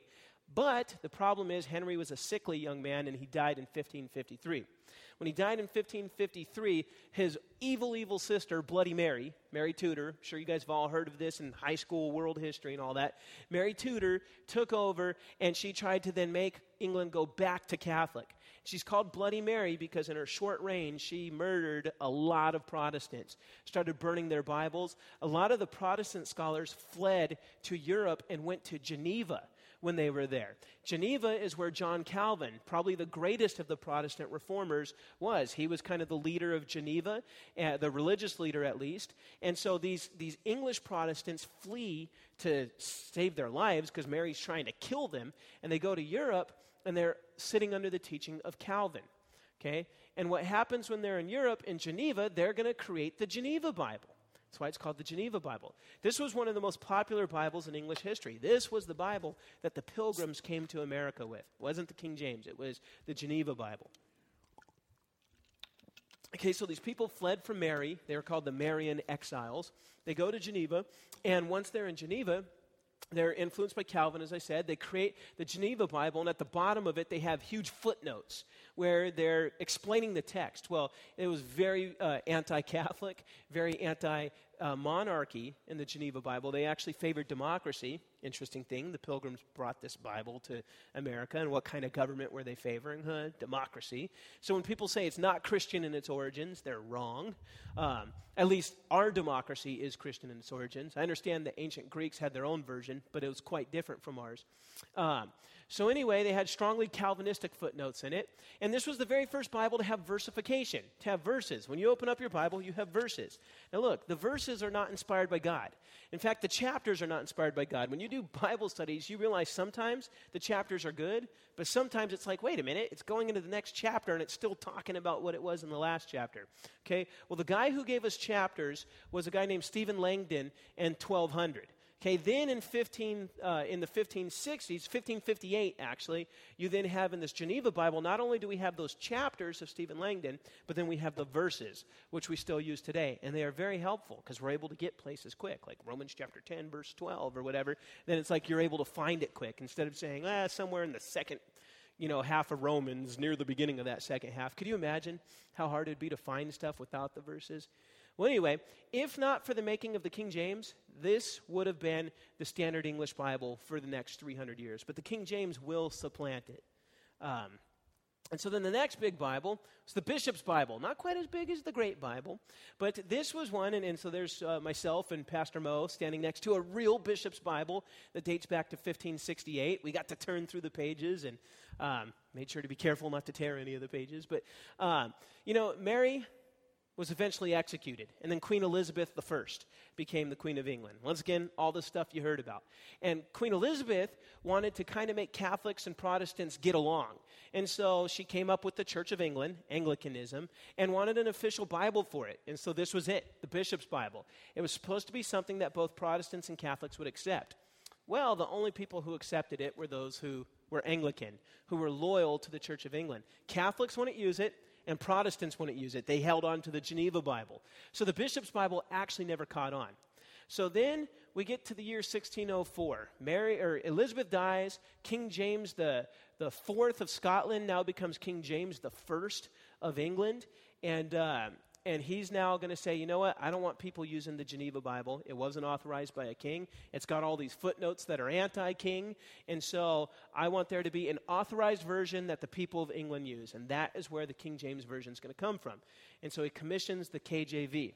But the problem is Henry was a sickly young man, and he died in fifteen fifty-three. When he died in fifteen fifty-three, his evil, evil sister, Bloody Mary, Mary Tudor, I'm sure you guys have all heard of this in high school world history and all that, Mary Tudor took over, and she tried to then make England go back to Catholic. She's called Bloody Mary because in her short reign, she murdered a lot of Protestants, started burning their Bibles. A lot of the Protestant scholars fled to Europe and went to Geneva when they were there. Geneva is where John Calvin, probably the greatest of the Protestant reformers, was. He was kind of the leader of Geneva, uh, the religious leader at least. And so these, these English Protestants flee to save their lives because Mary's trying to kill them, and they go to Europe, and they're sitting under the teaching of Calvin. Okay? And what happens when they're in Europe, in Geneva, they're going to create the Geneva Bible. That's why it's called the Geneva Bible. This was one of the most popular Bibles in English history. This was the Bible that the Pilgrims came to America with. It wasn't the King James. It was the Geneva Bible. Okay, so these people fled from Mary. They were called the Marian exiles. They go to Geneva, and once they're in Geneva, they're influenced by Calvin, as I said. They create the Geneva Bible, and at the bottom of it, they have huge footnotes where they're explaining the text. Well, it was very uh, anti-Catholic, very anti-monarchy in the Geneva Bible. They actually favored democracy. Interesting thing, the Pilgrims brought this Bible to America, and what kind of government were they favoring? Huh? Democracy. So when people say it's not Christian in its origins, they're wrong. Um, at least our democracy is Christian in its origins. I understand the ancient Greeks had their own version, but it was quite different from ours. Um, so anyway, they had strongly Calvinistic footnotes in it, and this was the very first Bible to have versification, to have verses. When you open up your Bible, you have verses. Now look, the verses are not inspired by God. In fact, the chapters are not inspired by God. When you do Bible studies, you realize sometimes the chapters are good, but sometimes it's like, wait a minute, it's going into the next chapter and it's still talking about what it was in the last chapter. Okay, well, the guy who gave us chapters was a guy named Stephen Langdon in twelve hundred. Okay, then in fifteen uh, in the fifteen sixties, fifteen fifty-eight actually, you then have in this Geneva Bible, not only do we have those chapters of Stephen Langdon, but then we have the verses, which we still use today. And they are very helpful because we're able to get places quick, like Romans chapter ten, verse twelve or whatever. Then it's like you're able to find it quick instead of saying, ah, somewhere in the second, you know, half of Romans, near the beginning of that second half. Could you imagine how hard it'd be to find stuff without the verses? Well, anyway, if not for the making of the King James, this would have been the standard English Bible for the next three hundred years. But the King James will supplant it. Um, and so then the next big Bible is the Bishop's Bible. Not quite as big as the Great Bible, but this was one. And, and so there's uh, myself and Pastor Mo standing next to a real Bishop's Bible that dates back to fifteen sixty-eight. We got to turn through the pages and um, made sure to be careful not to tear any of the pages. But, um, you know, Mary was eventually executed. And then Queen Elizabeth the First became the Queen of England. Once again, all the stuff you heard about. And Queen Elizabeth wanted to kind of make Catholics and Protestants get along. And so she came up with the Church of England, Anglicanism, and wanted an official Bible for it. And so this was it, the Bishop's Bible. It was supposed to be something that both Protestants and Catholics would accept. Well, the only people who accepted it were those who were Anglican, who were loyal to the Church of England. Catholics wouldn't use it, and Protestants wouldn't use it. They held on to the Geneva Bible. So the Bishop's Bible actually never caught on. So then we get to the year sixteen oh four. Mary or Elizabeth dies. King James the, the fourth of Scotland now becomes King James the first of England. And uh, and he's now going to say, you know what? I don't want people using the Geneva Bible. It wasn't authorized by a king. It's got all these footnotes that are anti-king. And so I want there to be an authorized version that the people of England use. And that is where the King James Version is going to come from. And so he commissions the K J V.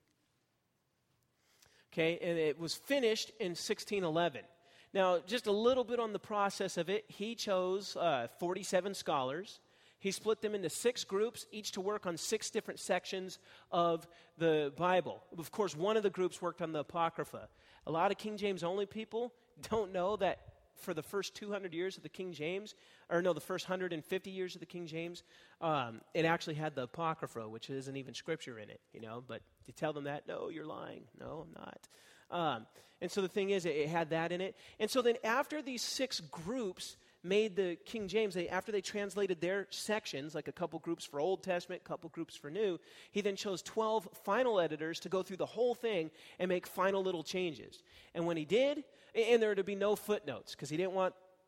Okay, and it was finished in sixteen eleven. Now, just a little bit on the process of it. He chose uh, forty-seven scholars. He split them into six groups, each to work on six different sections of the Bible. Of course, one of the groups worked on the Apocrypha. A lot of King James only people don't know that for the first two hundred years of the King James, or no, the first one hundred fifty years of the King James, um, it actually had the Apocrypha, which isn't even scripture in it, you know. But you tell them that, no, you're lying. No, I'm not. Um, and so the thing is, it, it had that in it. And so then after these six groups made the King James, they, after they translated their sections, like a couple groups for Old Testament, a couple groups for New, he then chose twelve final editors to go through the whole thing and make final little changes. And when he did, and there would be no footnotes, because he didn't want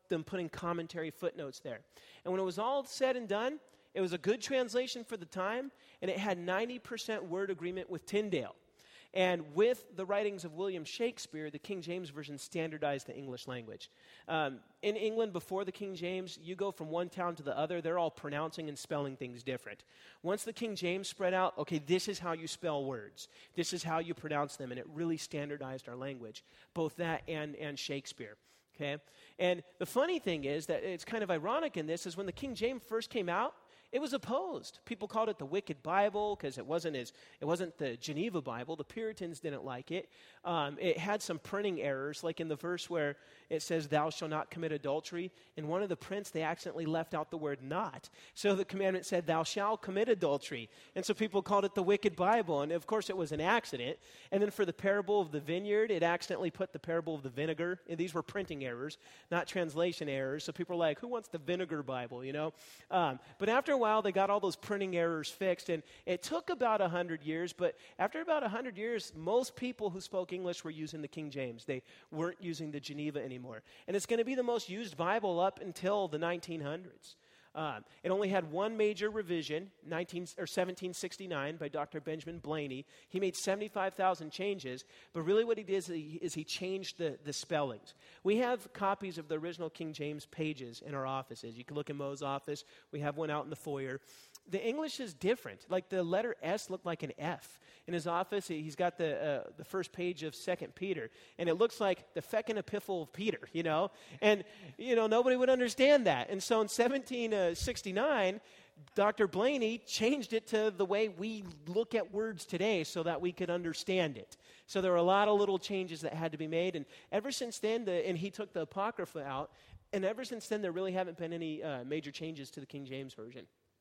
them putting commentary footnotes there. And when it was all said and done, it was a good translation for the time, and it had ninety percent word agreement with Tyndale. And with the writings of William Shakespeare, the King James Version standardized the English language. Um, in England, before the King James, you go from one town to the other, they're all pronouncing and spelling things different. Once the King James spread out, okay, this is how you spell words. This is how you pronounce them, and it really standardized our language, both that and, and Shakespeare. Okay? And the funny thing is that it's kind of ironic in this is when the King James first came out, it was opposed. People called it the Wicked Bible because it wasn't as it wasn't the Geneva Bible. The Puritans didn't like it. Um, it had some printing errors, like in the verse where it says, "Thou shalt not commit adultery." In one of the prints, they accidentally left out the word "not." So the commandment said, "Thou shalt commit adultery." And so people called it the Wicked Bible. And of course, it was an accident. And then for the parable of the vineyard, it accidentally put the parable of the vinegar. And these were printing errors, not translation errors. So people were like, "Who wants the vinegar Bible?" You know. Um, but after a while, they got all those printing errors fixed, and it took about a hundred years, but after about a hundred years, most people who spoke English were using the King James. They weren't using the Geneva anymore. And it's going to be the most used Bible up until the nineteen hundreds. Um, it only had one major revision, nineteen, or seventeen sixty-nine, by Doctor Benjamin Blaney. He made seventy-five thousand changes, but really what he did is he, is he changed the, the spellings. We have copies of the original King James pages in our offices. You can look in Mo's office. We have one out in the foyer. The English is different. Like the letter S looked like an F. In his office, he's got the uh, the first page of Second Peter, and it looks like the feckin' epistle of Peter, you know? And, you know, nobody would understand that. And so in seventeen sixty-nine, Doctor Blaney changed it to the way we look at words today so that we could understand it. So there were a lot of little changes that had to be made, and ever since then, the, and he took the Apocrypha out, and ever since then, there really haven't been any uh, major changes to the King James Version.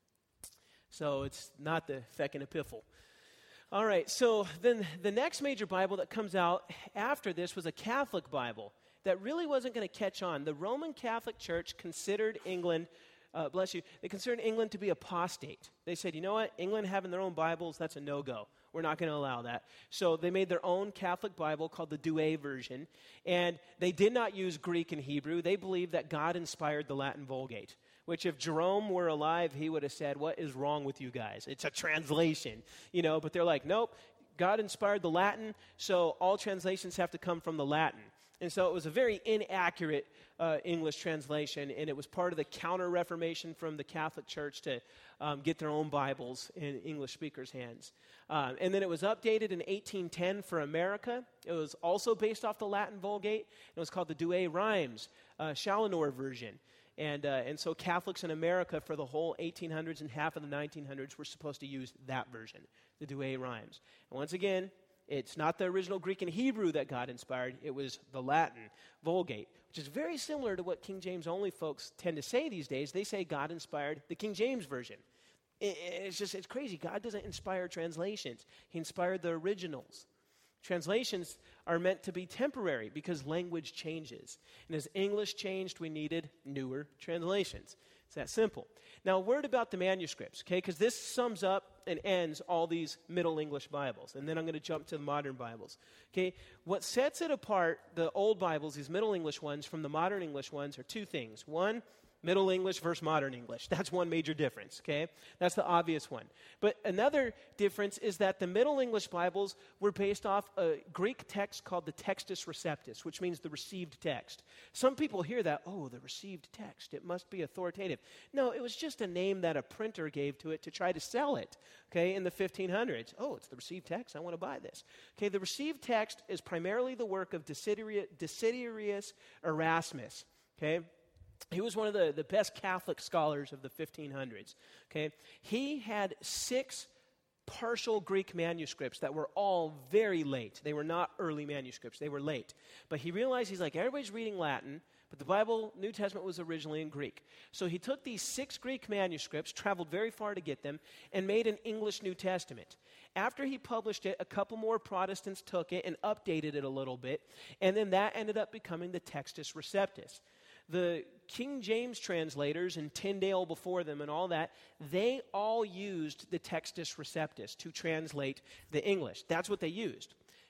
So it's not the feckin' epistle. All right, so then the next major Bible that comes out after this was a Catholic Bible that really wasn't going to catch on. The Roman Catholic Church considered England, uh, bless you, they considered England to be apostate. They said, you know what, England having their own Bibles, that's a no-go. We're not going to allow that. So they made their own Catholic Bible called the Douay version, and they did not use Greek and Hebrew. They believed that God inspired the Latin Vulgate, which if Jerome were alive, he would have said, what is wrong with you guys? It's a translation, you know, but they're like, nope, God inspired the Latin, so all translations have to come from the Latin. And so it was a very inaccurate uh, English translation, and it was part of the counter-reformation from the Catholic Church to um, get their own Bibles in English speakers' hands. Uh, and then it was updated in eighteen ten for America. It was also based off the Latin Vulgate. It was called the Douay Rhymes, uh, Challinor version. And uh, and so Catholics in America for the whole eighteen hundreds and half of the nineteen hundreds were supposed to use that version, the Douay Rhymes. And once again, it's not the original Greek and Hebrew that God inspired. It was the Latin Vulgate, which is very similar to what King James only folks tend to say these days. They say God inspired the King James Version. It, it's just, it's crazy. God doesn't inspire translations. He inspired the originals. Translations are meant to be temporary because language changes. And as English changed, we needed newer translations. It's that simple. Now, a word about the manuscripts, okay, because this sums up and ends all these Middle English Bibles. And then I'm going to jump to the modern Bibles. Okay, what sets it apart, the old Bibles, these Middle English ones, from the modern English ones are two things. One, Middle English versus Modern English. That's one major difference, okay? That's the obvious one. But another difference is that the Middle English Bibles were based off a Greek text called the Textus Receptus, which means the received text. Some people hear that, oh, the received text, it must be authoritative. No, it was just a name that a printer gave to it to try to sell it, okay, in the fifteen hundreds. Oh, it's the received text, I want to buy this. Okay, the received text is primarily the work of Desiderius, Desiderius Erasmus, okay? He was one of the, the best Catholic scholars of the fifteen hundreds, okay? He had six partial Greek manuscripts that were all very late. They were not early manuscripts. They were late. But he realized, he's like, everybody's reading Latin, but the Bible, New Testament, was originally in Greek. So he took these six Greek manuscripts, traveled very far to get them, and made an English New Testament. After he published it, a couple more Protestants took it and updated it a little bit, and then that ended up becoming the Textus Receptus. The King James translators and Tyndale before them and all that, they all used the Textus Receptus to translate the English. That's what they used.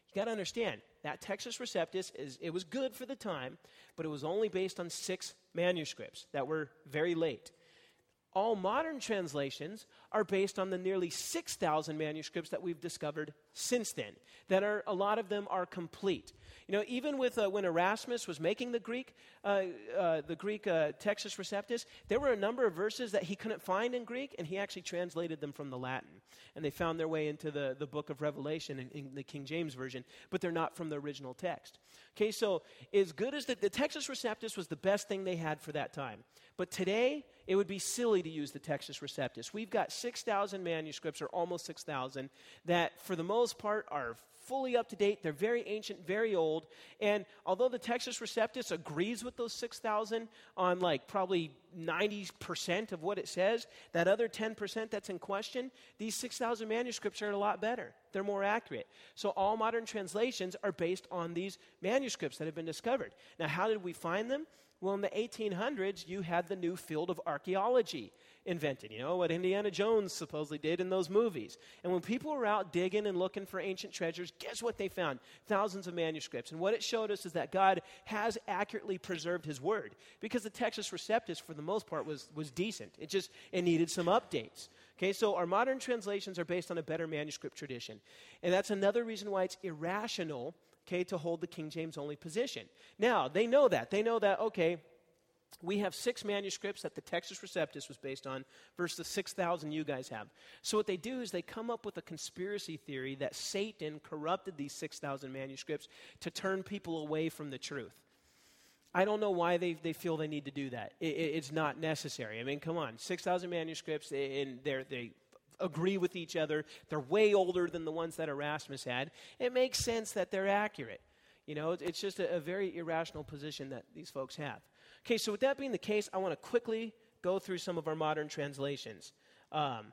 You got to understand, that Textus Receptus, is it was good for the time, but it was only based on six manuscripts that were very late. All modern translations are based on the nearly six thousand manuscripts that we've discovered since then, that are, a lot of them are complete. You know, even with uh, when Erasmus was making the Greek, uh, uh, the Greek uh, Textus Receptus, there were a number of verses that he couldn't find in Greek, and he actually translated them from the Latin. And they found their way into the, the book of Revelation in, in the King James Version, but they're not from the original text. Okay, so as good as the, the Textus Receptus was the best thing they had for that time. But today, it would be silly to use the Textus Receptus. We've got six thousand manuscripts, or almost six thousand, that for the most part are fully up to date. They're very ancient, very old. And although the Textus Receptus agrees with those six thousand on like probably ninety percent of what it says, that other ten percent that's in question, these six thousand manuscripts are a lot better. They're more accurate. So all modern translations are based on these manuscripts that have been discovered. Now, how did we find them? Well, in the eighteen hundreds, you had the new field of archaeology invented. You know, what Indiana Jones supposedly did in those movies. And when people were out digging and looking for ancient treasures, guess what they found? Thousands of manuscripts. And what it showed us is that God has accurately preserved his word, because the Textus Receptus, for the most part, was, was decent. It just, it needed some updates. Okay, so our modern translations are based on a better manuscript tradition. And that's another reason why it's irrational, okay, to hold the King James only position. Now, they know that. They know that, okay, we have six manuscripts that the Textus Receptus was based on versus the six thousand you guys have. So what they do is they come up with a conspiracy theory that Satan corrupted these six thousand manuscripts to turn people away from the truth. I don't know why they, they feel they need to do that. It, it, it's not necessary. I mean, come on, six thousand manuscripts, and they're, they agree with each other. They're way older than the ones that Erasmus had. It makes sense that they're accurate. You know, it's just a, a very irrational position that these folks have. Okay, so with that being the case, I want to quickly go through some of our modern translations. Um,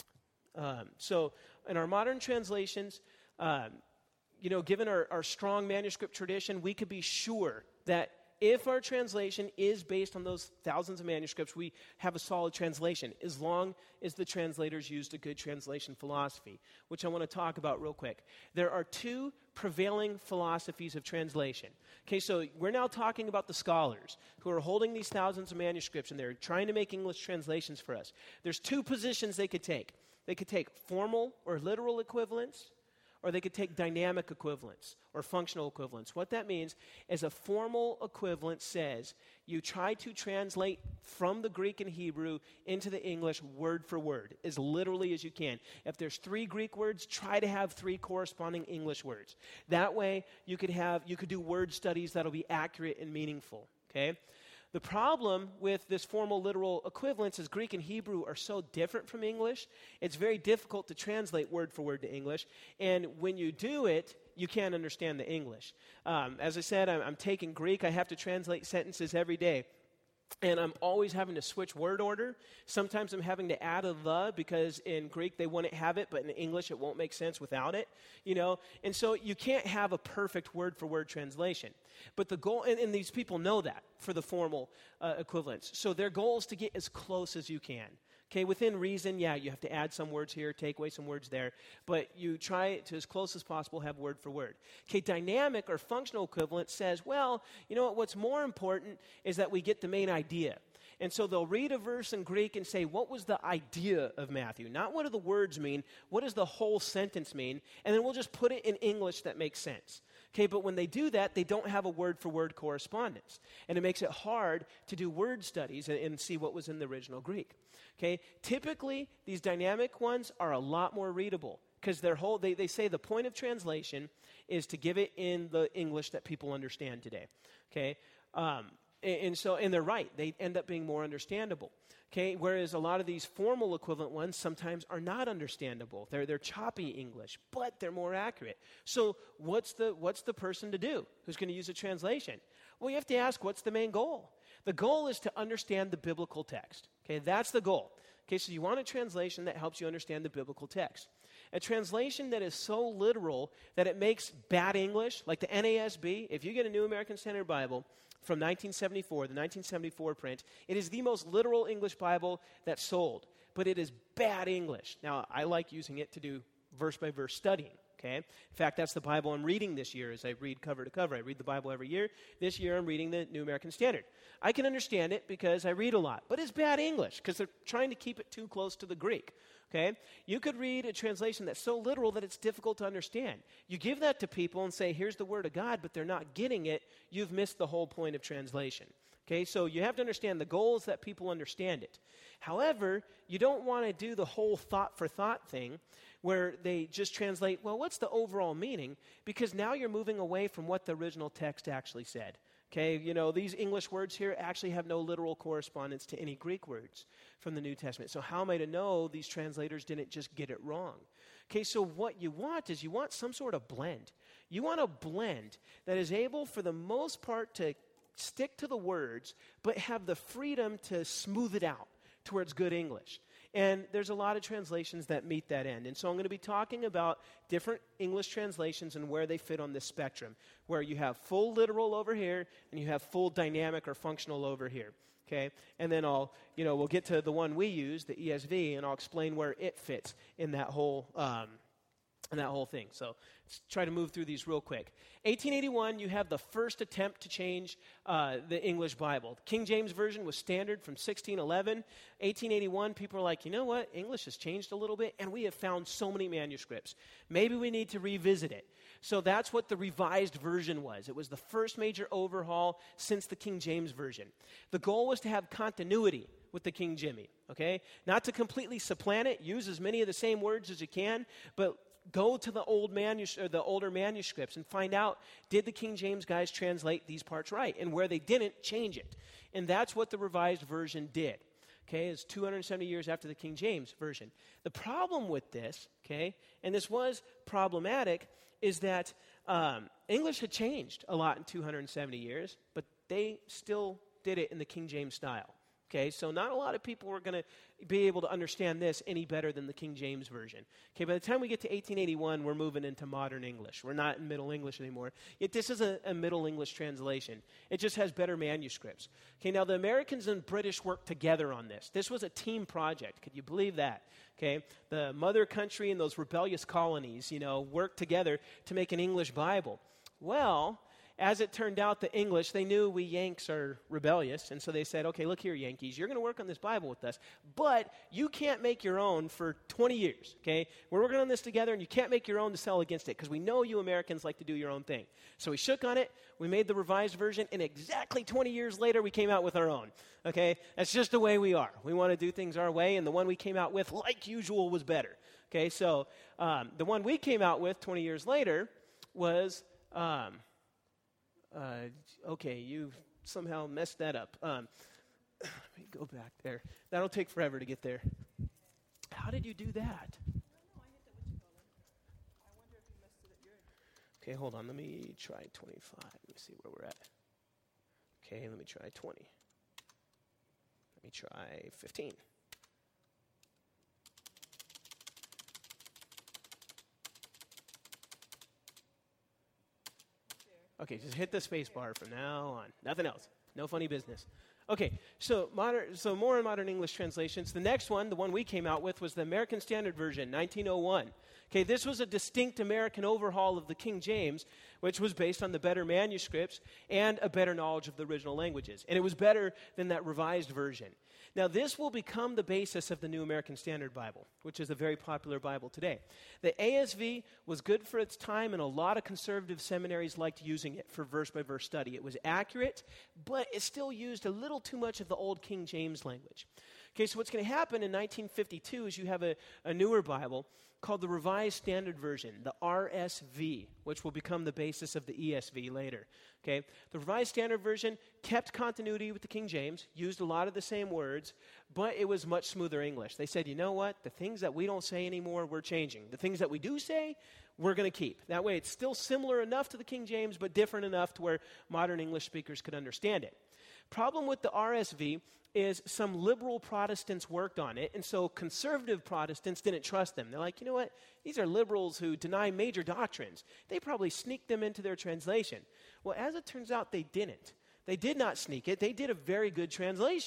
um, so in our modern translations, um, you know, given our, our strong manuscript tradition, we could be sure that if our translation is based on those thousands of manuscripts, we have a solid translation, as long as the translators used a good translation philosophy, which I want to talk about real quick. There are two prevailing philosophies of translation. Okay, so we're now talking about the scholars who are holding these thousands of manuscripts, and they're trying to make English translations for us. There's two positions they could take. They could take formal or literal equivalence, or they could take dynamic equivalence or functional equivalence. What that means is a formal equivalent says you try to translate from the Greek and Hebrew into the English word for word, as literally as you can. If there's three Greek words, try to have three corresponding English words. That way you could have you could do word studies that'll be accurate and meaningful, okay? The problem with this formal literal equivalence is Greek and Hebrew are so different from English, it's very difficult to translate word for word to English. And when you do it, you can't understand the English. Um, as I said, I'm, I'm taking Greek. I have to translate sentences every day. And I'm always having to switch word order. Sometimes I'm having to add a the because in Greek they wouldn't have it, but in English it won't make sense without it, you know. And so you can't have a perfect word-for-word translation. But the goal, and, and these people know that for the formal uh, equivalence. So their goal is to get as close as you can. Okay, within reason, yeah, you have to add some words here, take away some words there, but you try to, as close as possible, have word for word. Okay, dynamic or functional equivalent says, well, you know what, what's more important is that we get the main idea. And so they'll read a verse in Greek and say, what was the idea of Matthew? Not what do the words mean, what does the whole sentence mean? And then we'll just put it in English that makes sense. Okay, but when they do that, they don't have a word-for-word correspondence. And it makes it hard to do word studies and, and see what was in the original Greek. Okay, typically, these dynamic ones are a lot more readable because their whole, they, they say the point of translation is to give it in the English that people understand today. Okay, um, and, and so, and they're right. They end up being more understandable. Okay, whereas a lot of these formal equivalent ones sometimes are not understandable. They're they're choppy English, but they're more accurate. So what's the what's the person to do who's going to use a translation? Well, you have to ask, what's the main goal? The goal is to understand the biblical text. Okay, that's the goal. Okay, so you want a translation that helps you understand the biblical text. A translation that is so literal that it makes bad English, like the N A S B. If you get a New American Standard Bible from nineteen seventy-four, the nineteen seventy-four print, it is the most literal English Bible that's sold, but it is bad English. Now, I like using it to do verse-by-verse studying, okay? In fact, that's the Bible I'm reading this year as I read cover to cover. I read the Bible every year. This year I'm reading the New American Standard. I can understand it because I read a lot, but it's bad English because they're trying to keep it too close to the Greek, okay? You could read a translation that's so literal that it's difficult to understand. You give that to people and say, here's the Word of God, but they're not getting it, you've missed the whole point of translation. Okay, so you have to understand the goal is that people understand it. However, you don't want to do the whole thought for thought thing where they just translate, well, what's the overall meaning? Because now you're moving away from what the original text actually said. Okay, you know, these English words here actually have no literal correspondence to any Greek words from the New Testament. So how am I to know these translators didn't just get it wrong? Okay, so what you want is you want some sort of blend. You want a blend that is able, for the most part, to stick to the words, but have the freedom to smooth it out to where it's good English. And there's a lot of translations that meet that end. And so I'm going to be talking about different English translations and where they fit on this spectrum, where you have full literal over here and you have full dynamic or functional over here. Okay? And then I'll, you know, we'll get to the one we use, the E S V, and I'll explain where it fits in that whole um And that whole thing. So let's try to move through these real quick. eighteen eighty-one, you have the first attempt to change uh, the English Bible. The King James Version was standard from sixteen eleven. eighteen eighty-one, people are like, you know what? English has changed a little bit, and we have found so many manuscripts. Maybe we need to revisit it. So that's what the Revised Version was. It was the first major overhaul since the King James Version. The goal was to have continuity with the King Jimmy, okay? Not to completely supplant it, use as many of the same words as you can, but go to the old manus- or the older manuscripts and find out, did the King James guys translate these parts right? And where they didn't, change it. And that's what the Revised Version did. Okay, it's two hundred seventy years after the King James Version. The problem with this, okay, and this was problematic, is that um, English had changed a lot in two hundred seventy years, but they still did it in the King James style. Okay, so not a lot of people were going to be able to understand this any better than the King James Version. Okay, by the time we get to eighteen eighty-one, we're moving into modern English. We're not in Middle English anymore. Yet this is a, a Middle English translation. It just has better manuscripts. Okay, now the Americans and British worked together on this. This was a team project. Could you believe that? Okay, the mother country and those rebellious colonies, you know, worked together to make an English Bible. Well, as it turned out, the English, they knew we Yanks are rebellious, and so they said, okay, look here, Yankees, you're going to work on this Bible with us, but you can't make your own for twenty years, okay? We're working on this together, and you can't make your own to sell against it, because we know you Americans like to do your own thing. So we shook on it, we made the Revised Version, and exactly twenty years later, we came out with our own, okay? That's just the way we are. We want to do things our way, and the one we came out with, like usual, was better, okay? So um, the one we came out with twenty years later was... Um, Uh, okay, you somehow messed that up. Um, let me go back there. That'll take forever to get there. How did you do that? Okay, hold on. Let me try twenty-five. Let me see where we're at. Okay, let me try twenty. Let me try fifteen. Okay, just hit the space bar from now on. Nothing else. No funny business. Okay, so modern, so more in modern English translations. The next one, the one we came out with, was the American Standard Version, nineteen oh one. Okay, this was a distinct American overhaul of the King James, which was based on the better manuscripts and a better knowledge of the original languages. And it was better than that Revised Version. Now, this will become the basis of the New American Standard Bible, which is a very popular Bible today. The A S V was good for its time, and a lot of conservative seminaries liked using it for verse-by-verse study. It was accurate, but it still used a little too much of the old King James language. Okay, so what's going to happen in nineteen fifty-two is you have a, a newer Bible called the Revised Standard Version, the R S V, which will become the basis of the E S V later. Okay, the Revised Standard Version kept continuity with the King James, used a lot of the same words, but it was much smoother English. They said, you know what, the things that we don't say anymore, we're changing. The things that we do say, we're going to keep. That way it's still similar enough to the King James, but different enough to where modern English speakers could understand it. Problem with the R S V is some liberal Protestants worked on it, and so conservative Protestants didn't trust them. They're like, you know what? These are liberals who deny major doctrines. They probably sneaked them into their translation. Well, as it turns out, they didn't. They did not sneak it. They did a very good translation.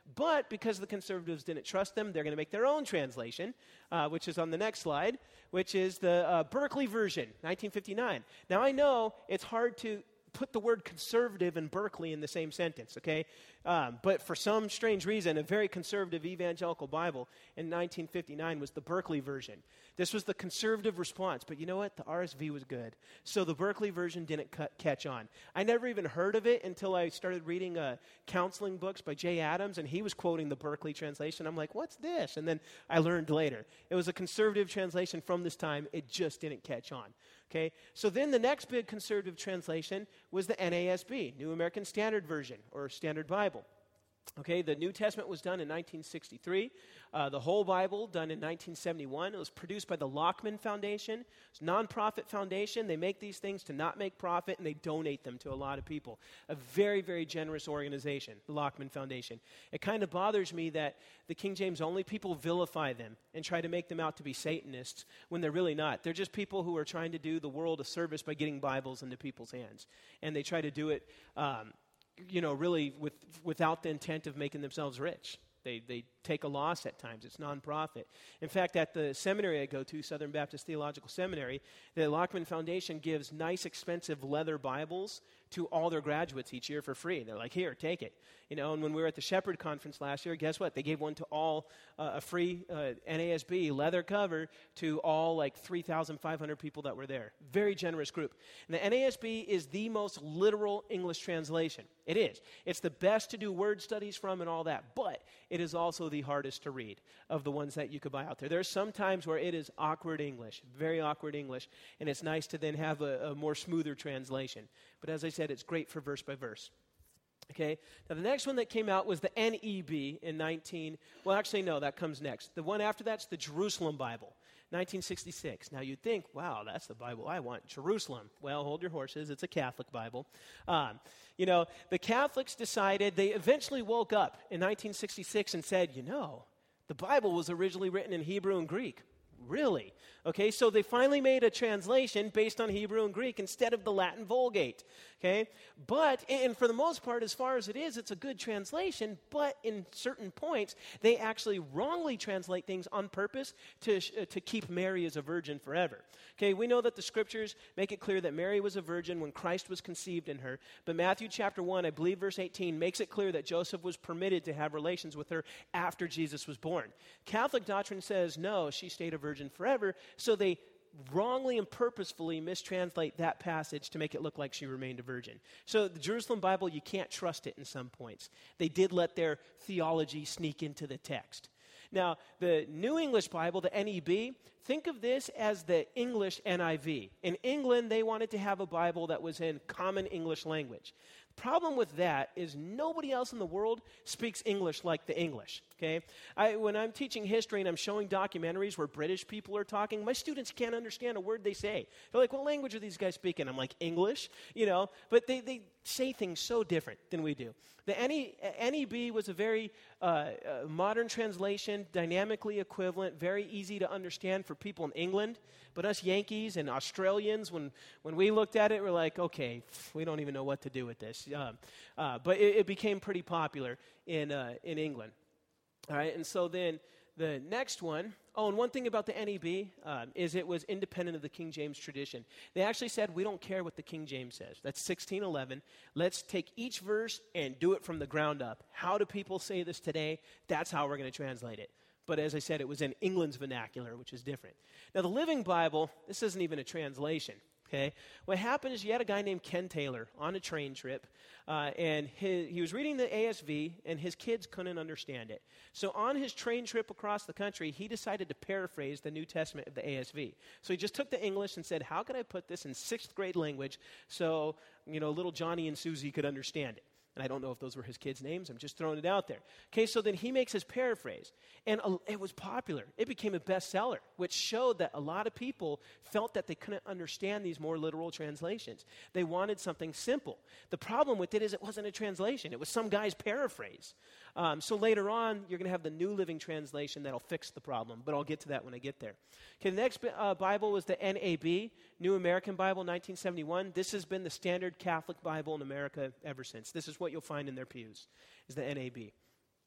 But because the conservatives didn't trust them, they're going to make their own translation, uh, which is on the next slide, which is the uh, Berkeley version, nineteen fifty-nine. Now, I know it's hard to put the word conservative and Berkeley in the same sentence, okay? Um, but for some strange reason, a very conservative evangelical Bible in nineteen fifty-nine was the Berkeley version. This was the conservative response, but you know what? The R S V was good. So the Berkeley version didn't cut, catch on. I never even heard of it until I started reading uh, counseling books by Jay Adams, and he was quoting the Berkeley translation. I'm like, what's this? And then I learned later. It was a conservative translation from this time. It just didn't catch on. Okay, so then the next big conservative translation was the N A S B, New American Standard Version, or Standard Bible. Okay, the New Testament was done in nineteen sixty-three. Uh, the whole Bible done in nineteen seventy-one. It was produced by the Lockman Foundation. It's a nonprofit foundation. They make these things to not make profit, and they donate them to a lot of people. A very, very generous organization, the Lockman Foundation. It kind of bothers me that the King James only people vilify them and try to make them out to be Satanists when they're really not. They're just people who are trying to do the world a service by getting Bibles into people's hands. And they try to do it um, you know, really with, without the intent of making themselves rich. They they take a loss at times. It's nonprofit. In fact, at the seminary I go to, Southern Baptist Theological Seminary, the Lockman Foundation gives nice, expensive leather Bibles to all their graduates each year for free. They're like, here, take it. You know, and when we were at the Shepherd Conference last year, guess what? They gave one to all, uh, a free uh, N A S B leather cover to all like three thousand five hundred people that were there. Very generous group. And the N A S B is the most literal English translation. It is. It's the best to do word studies from and all that, but it is also the hardest to read of the ones that you could buy out there. There are some times where it is awkward English, very awkward English, and it's nice to then have a, a more smoother translation. But as I said, it's great for verse by verse. Okay, now the next one that came out was the N E B in nineteen, well actually no, that comes next. The one after that's the Jerusalem Bible, nineteen sixty-six. Now you'd think, wow, that's the Bible I want, Jerusalem. Well, hold your horses, it's a Catholic Bible. Um, you know, the Catholics decided, they eventually woke up in nineteen sixty-six and said, you know, the Bible was originally written in Hebrew and Greek. Really? Okay, so they finally made a translation based on Hebrew and Greek instead of the Latin Vulgate. Okay, but, and for the most part, as far as it is, it's a good translation, but in certain points, they actually wrongly translate things on purpose to, uh, to keep Mary as a virgin forever. Okay, we know that the scriptures make it clear that Mary was a virgin when Christ was conceived in her, but Matthew chapter one, I believe verse eighteen, makes it clear that Joseph was permitted to have relations with her after Jesus was born. Catholic doctrine says, no, she stayed a virgin forever, so they wrongly and purposefully mistranslate that passage to make it look like she remained a virgin. So the Jerusalem Bible, you can't trust it in some points. They did let their theology sneak into the text. Now, the New English Bible, the N E B, think of this as the English N I V. In England, they wanted to have a Bible that was in common English language. The problem with that is nobody else in the world speaks English like the English, okay? I, when I'm teaching history and I'm showing documentaries where British people are talking, my students can't understand a word they say. They're like, what language are these guys speaking? I'm like, English, you know? But they, they say things so different than we do. The N E B was a very uh, uh, modern translation, dynamically equivalent, very easy to understand for people in England. But us Yankees and Australians, when, when we looked at it, we're like, okay, we don't even know what to do with this. Um, uh, but it, it became pretty popular in uh, in England. All right, and so then the next one, oh, and one thing about the N E B um, is it was independent of the King James tradition. They actually said, we don't care what the King James says. That's sixteen eleven. Let's take each verse and do it from the ground up. How do people say this today? That's how we're going to translate it. But as I said, it was in England's vernacular, which is different. Now, the Living Bible, this isn't even a translation, okay? What happened is you had a guy named Ken Taylor on a train trip, uh, and his, he was reading the A S V, and his kids couldn't understand it. So on his train trip across the country, he decided to paraphrase the New Testament of the A S V. So he just took the English and said, how can I put this in sixth grade language so, you know, little Johnny and Susie could understand it? And I don't know if those were his kids' names. I'm just throwing it out there. Okay, so then he makes his paraphrase. And uh, it was popular. It became a bestseller, which showed that a lot of people felt that they couldn't understand these more literal translations. They wanted something simple. The problem with it is it wasn't a translation. It was some guy's paraphrase. Um, so later on, you're going to have the New Living Translation that'll fix the problem. But I'll get to that when I get there. Okay, the next uh, Bible was the N A B, New American Bible, nineteen seventy-one. This has been the standard Catholic Bible in America ever since. This is what you'll find in their pews, is the N A B.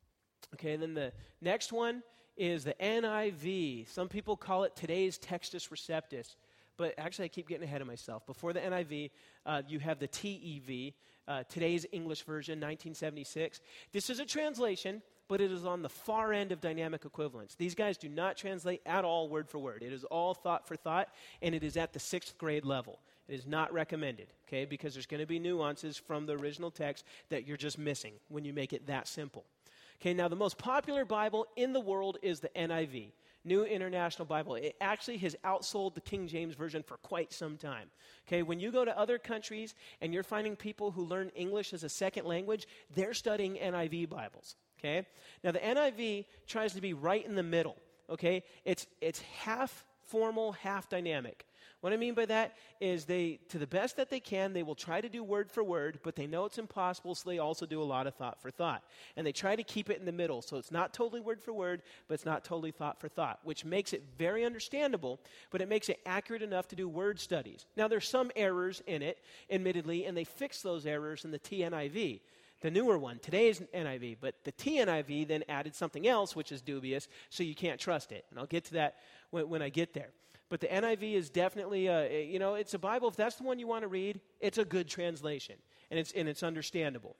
Okay, and then the next one is the N I V. Some people call it today's Textus Receptus, but actually I keep getting ahead of myself. Before the N I V, uh, you have the T E V, uh, today's English version, nineteen seventy-six. This is a translation, but it is on the far end of dynamic equivalence. These guys do not translate at all word for word. It is all thought for thought, and it is at the sixth grade level. It is not recommended, okay, because there's going to be nuances from the original text that you're just missing when you make it that simple. Okay, now the most popular Bible in the world is the N I V, New International Bible. It actually has outsold the King James Version for quite some time. Okay, when you go to other countries and you're finding people who learn English as a second language, they're studying N I V Bibles. Okay, now the N I V tries to be right in the middle. Okay, it's it's half formal, half dynamic. What I mean by that is they, to the best that they can, they will try to do word for word, but they know it's impossible, so they also do a lot of thought for thought. And they try to keep it in the middle, so it's not totally word for word, but it's not totally thought for thought, which makes it very understandable, but it makes it accurate enough to do word studies. Now, there's some errors in it, admittedly, and they fix those errors in the T N I V. The newer one, today's N I V, but the T N I V then added something else, which is dubious, so you can't trust it. And I'll get to that when, when I get there. But the N I V is definitely, uh, you know, it's a Bible. If that's the one you want to read, it's a good translation, and it's and it's understandable.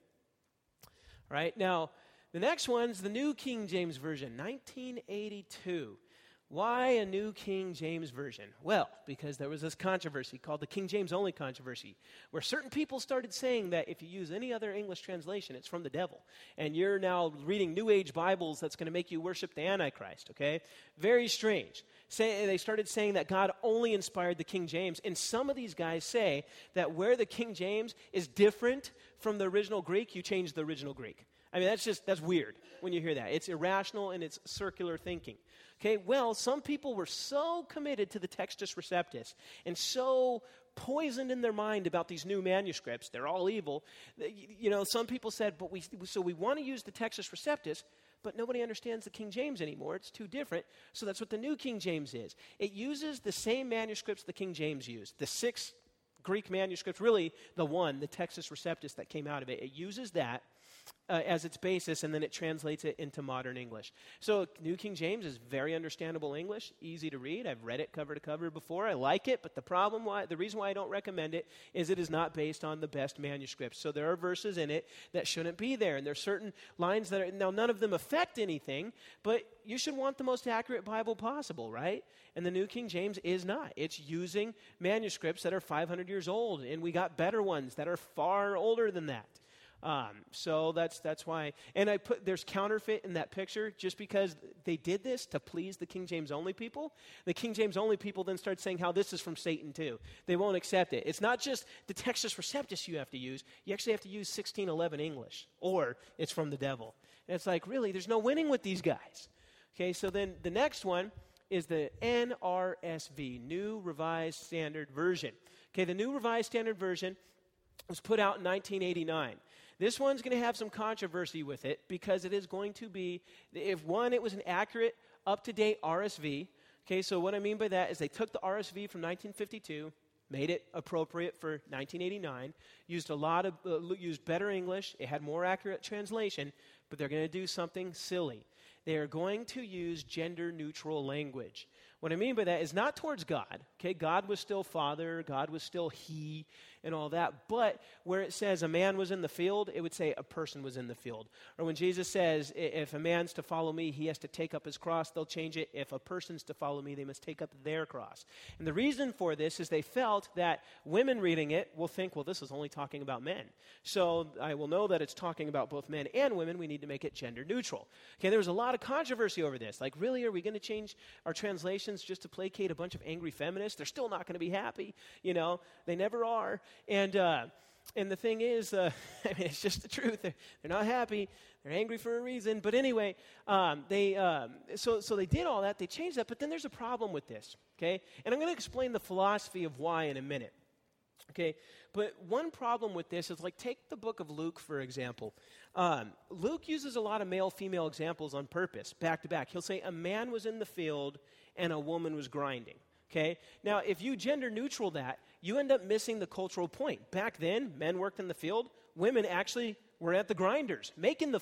All right, now, the next one's the New King James Version, nineteen eighty-two. Why a New King James Version? Well, because there was this controversy called the King James Only controversy, where certain people started saying that if you use any other English translation, it's from the devil. And you're now reading New Age Bibles that's going to make you worship the Antichrist, okay? Very strange. Say, they started saying that God only inspired the King James. And some of these guys say that where the King James is different from the original Greek, you change the original Greek. I mean, that's just, that's weird when you hear that. It's irrational and it's circular thinking. Okay, well, some people were so committed to the Textus Receptus and so poisoned in their mind about these new manuscripts, they're all evil. That, you know, some people said, but we, so we want to use the Textus Receptus, but nobody understands the King James anymore. It's too different. So that's what the New King James is. It uses the same manuscripts the King James used. The six Greek manuscripts, really the one, the Textus Receptus that came out of it. It uses that uh, as its basis, and then it translates it into modern English. So New King James is very understandable English, easy to read. I've read it cover to cover before. I like it, but the problem, why, the reason why I don't recommend it is it is not based on the best manuscripts. So there are verses in it that shouldn't be there, and there are certain lines that are, now none of them affect anything, but you should want the most accurate Bible possible, right? And the New King James is not. It's using manuscripts that are five hundred years old, and we got better ones that are far older than that. Um, so that's that's why, and I put there's counterfeit in that picture just because they did this to please the King James only people. The King James only people then start saying how this is from Satan too. They won't accept it. It's not just the Textus Receptus you have to use. You actually have to use sixteen eleven English, or it's from the devil. And it's like, really, there's no winning with these guys. Okay, so then the next one is the N R S V, New Revised Standard Version. Okay, the New Revised Standard Version was put out in nineteen eighty-nine. This one's going to have some controversy with it because it is going to be, if one, it was an accurate, up-to-date R S V. Okay, so what I mean by that is they took the R S V from nineteen fifty-two, made it appropriate for nineteen eighty-nine, used a lot of, uh, used better English, it had more accurate translation, but they're going to do something silly. They are going to use gender-neutral language. What I mean by that is not towards God. Okay, God was still Father, God was still He, and all that. But where it says a man was in the field, it would say a person was in the field. Or when Jesus says, if a man's to follow me, he has to take up his cross, they'll change it. If a person's to follow me, they must take up their cross. And the reason for this is they felt that women reading it will think, well, this is only talking about men. So I will know that it's talking about both men and women. We need to make it gender neutral. Okay, there was a lot of controversy over this. Like, really, are we going to change our translations just to placate a bunch of angry feminists? They're still not going to be happy. You know, they never are. And uh, and the thing is, uh, I mean, it's just the truth. They're, they're not happy. They're angry for a reason. But anyway, um, they um, so so they did all that. They changed that. But then there's a problem with this. Okay, and I'm going to explain the philosophy of why in a minute. Okay, but one problem with this is, like, take the book of Luke, for example. Um, Luke uses a lot of male-female examples on purpose, back to back. He'll say a man was in the field and a woman was grinding. Okay, now if you gender neutral that, you end up missing the cultural point. Back then, men worked in the field. Women actually were at the grinders, making the food.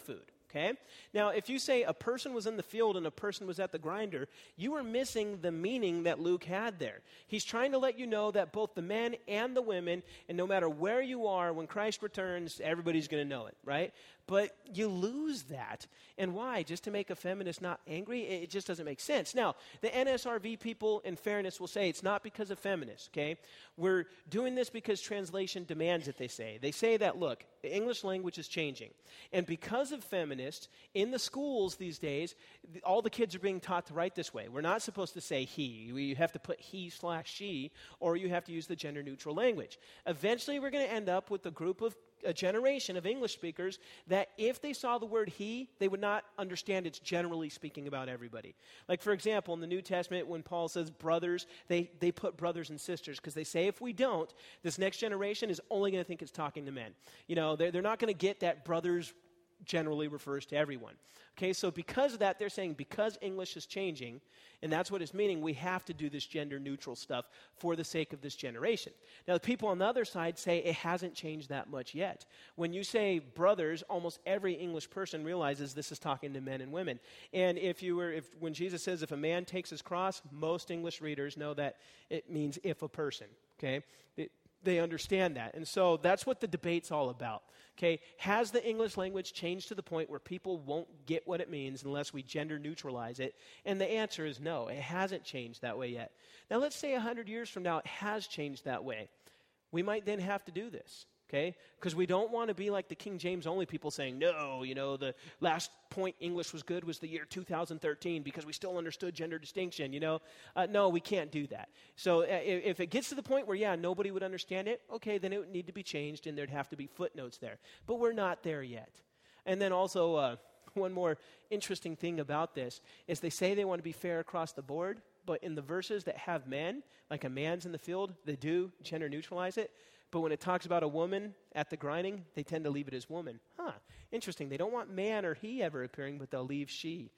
Okay? Now, if you say a person was in the field and a person was at the grinder, you are missing the meaning that Luke had there. He's trying to let you know that both the men and the women, and no matter where you are, when Christ returns, everybody's going to know it, right? But you lose that. And why? Just to make a feminist not angry? It just doesn't make sense. Now, the N S R V people, in fairness, will say it's not because of feminists, okay? We're doing this because translation demands it, they say. They say that, look, the English language is changing. And because of feminists, in the schools these days, all the kids are being taught to write this way. We're not supposed to say he. You have to put he slash she, or you have to use the gender-neutral language. Eventually, we're going to end up with a group of a generation of English speakers that if they saw the word he, they would not understand it's generally speaking about everybody. Like, for example, in the New Testament, when Paul says brothers, they, they put brothers and sisters because they say if we don't, this next generation is only going to think it's talking to men. You know, they're, they're not going to get that brothers generally refers to everyone. Okay, so because of that, they're saying because English is changing, and that's what it's meaning, we have to do this gender-neutral stuff for the sake of this generation. Now, the people on the other side say it hasn't changed that much yet. When you say brothers, almost every English person realizes this is talking to men and women. And if you were, if when Jesus says if a man takes his cross, most English readers know that it means if a person, okay? It, They understand that. And so that's what the debate's all about. Okay, has the English language changed to the point where people won't get what it means unless we gender neutralize it? And the answer is no, it hasn't changed that way yet. Now let's say one hundred years from now it has changed that way. We might then have to do this. Okay? Because we don't want to be like the King James only people saying, no, you know, the last point English was good was the year two thousand thirteen because we still understood gender distinction, you know. Uh, no, we can't do that. So uh, if, if it gets to the point where, yeah, nobody would understand it, okay, then it would need to be changed and there'd have to be footnotes there. But we're not there yet. And then also, uh, one more interesting thing about this is they say they want to be fair across the board, but in the verses that have men, like a man's in the field, they do gender neutralize it. But when it talks about a woman at the grinding, they tend to leave it as woman. Huh, interesting. They don't want man or he ever appearing, but they'll leave she.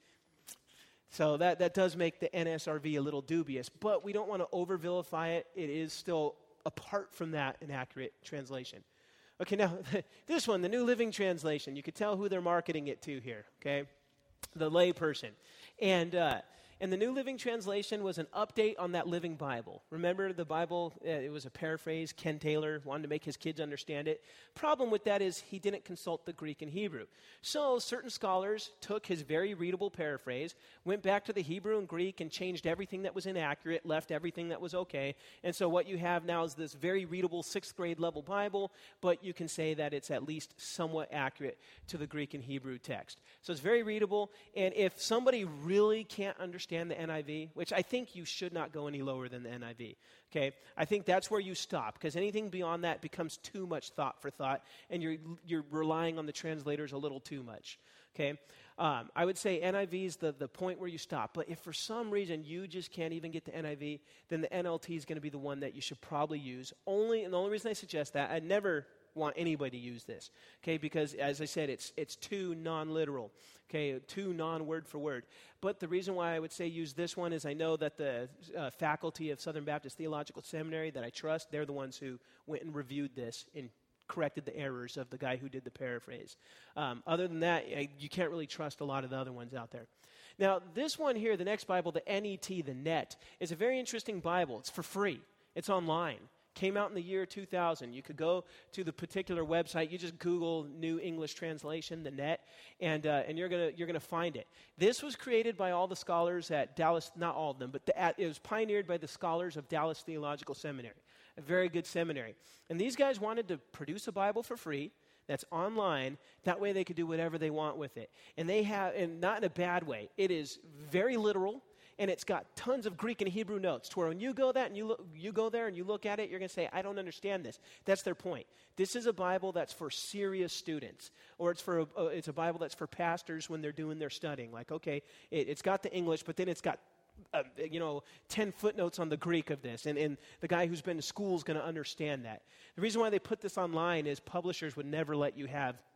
So that, that does make the N S R V a little dubious. But we don't want to over-vilify it. It is still, apart from that, an accurate translation. Okay, now, this one, the New Living Translation. You could tell who they're marketing it to here, okay? The lay person. And... Uh, And the New Living Translation was an update on that Living Bible. Remember the Bible, uh, it was a paraphrase. Ken Taylor wanted to make his kids understand it. Problem with that is he didn't consult the Greek and Hebrew. So certain scholars took his very readable paraphrase, went back to the Hebrew and Greek and changed everything that was inaccurate, left everything that was okay. And so what you have now is this very readable sixth grade level Bible, but you can say that it's at least somewhat accurate to the Greek and Hebrew text. So it's very readable, and if somebody really can't understand the N I V, which I think you should not go any lower than the N I V, okay? I think that's where you stop, because anything beyond that becomes too much thought for thought, and you're you're relying on the translators a little too much, okay? Um, I would say N I V is the, the point where you stop, but if for some reason you just can't even get the N I V, then the N L T is going to be the one that you should probably use. Only, and the only reason I suggest that, I never want anybody to use this, okay, because as I said, it's it's too non-literal, okay, too non-word for word. But the reason why I would say use this one is I know that the uh, faculty of Southern Baptist Theological Seminary that I trust, they're the ones who went and reviewed this and corrected the errors of the guy who did the paraphrase. Um, other than that, I, you can't really trust a lot of the other ones out there. Now, this one here, the next Bible, the N E T, the N E T, is a very interesting Bible. It's for free. It's online. Came out in the year two thousand. You could go to the particular website. You just Google New English Translation, the N E T, and uh, and you're gonna you're gonna find it. This was created by all the scholars at Dallas. Not all of them, but the, at, it was pioneered by the scholars of Dallas Theological Seminary, a very good seminary. And these guys wanted to produce a Bible for free that's online. That way, they could do whatever they want with it. And they have, and not in a bad way. It is very literal. And it's got tons of Greek and Hebrew notes to where when you go that and you look, you go there and you look at it, you're going to say, I don't understand this. That's their point. This is a Bible that's for serious students, or it's for a, uh, it's a Bible that's for pastors when they're doing their studying. Like, okay, it, it's got the English, but then it's got uh, you know ten footnotes on the Greek of this, and, and the guy who's been to school is going to understand that. The reason why they put this online is publishers would never let you have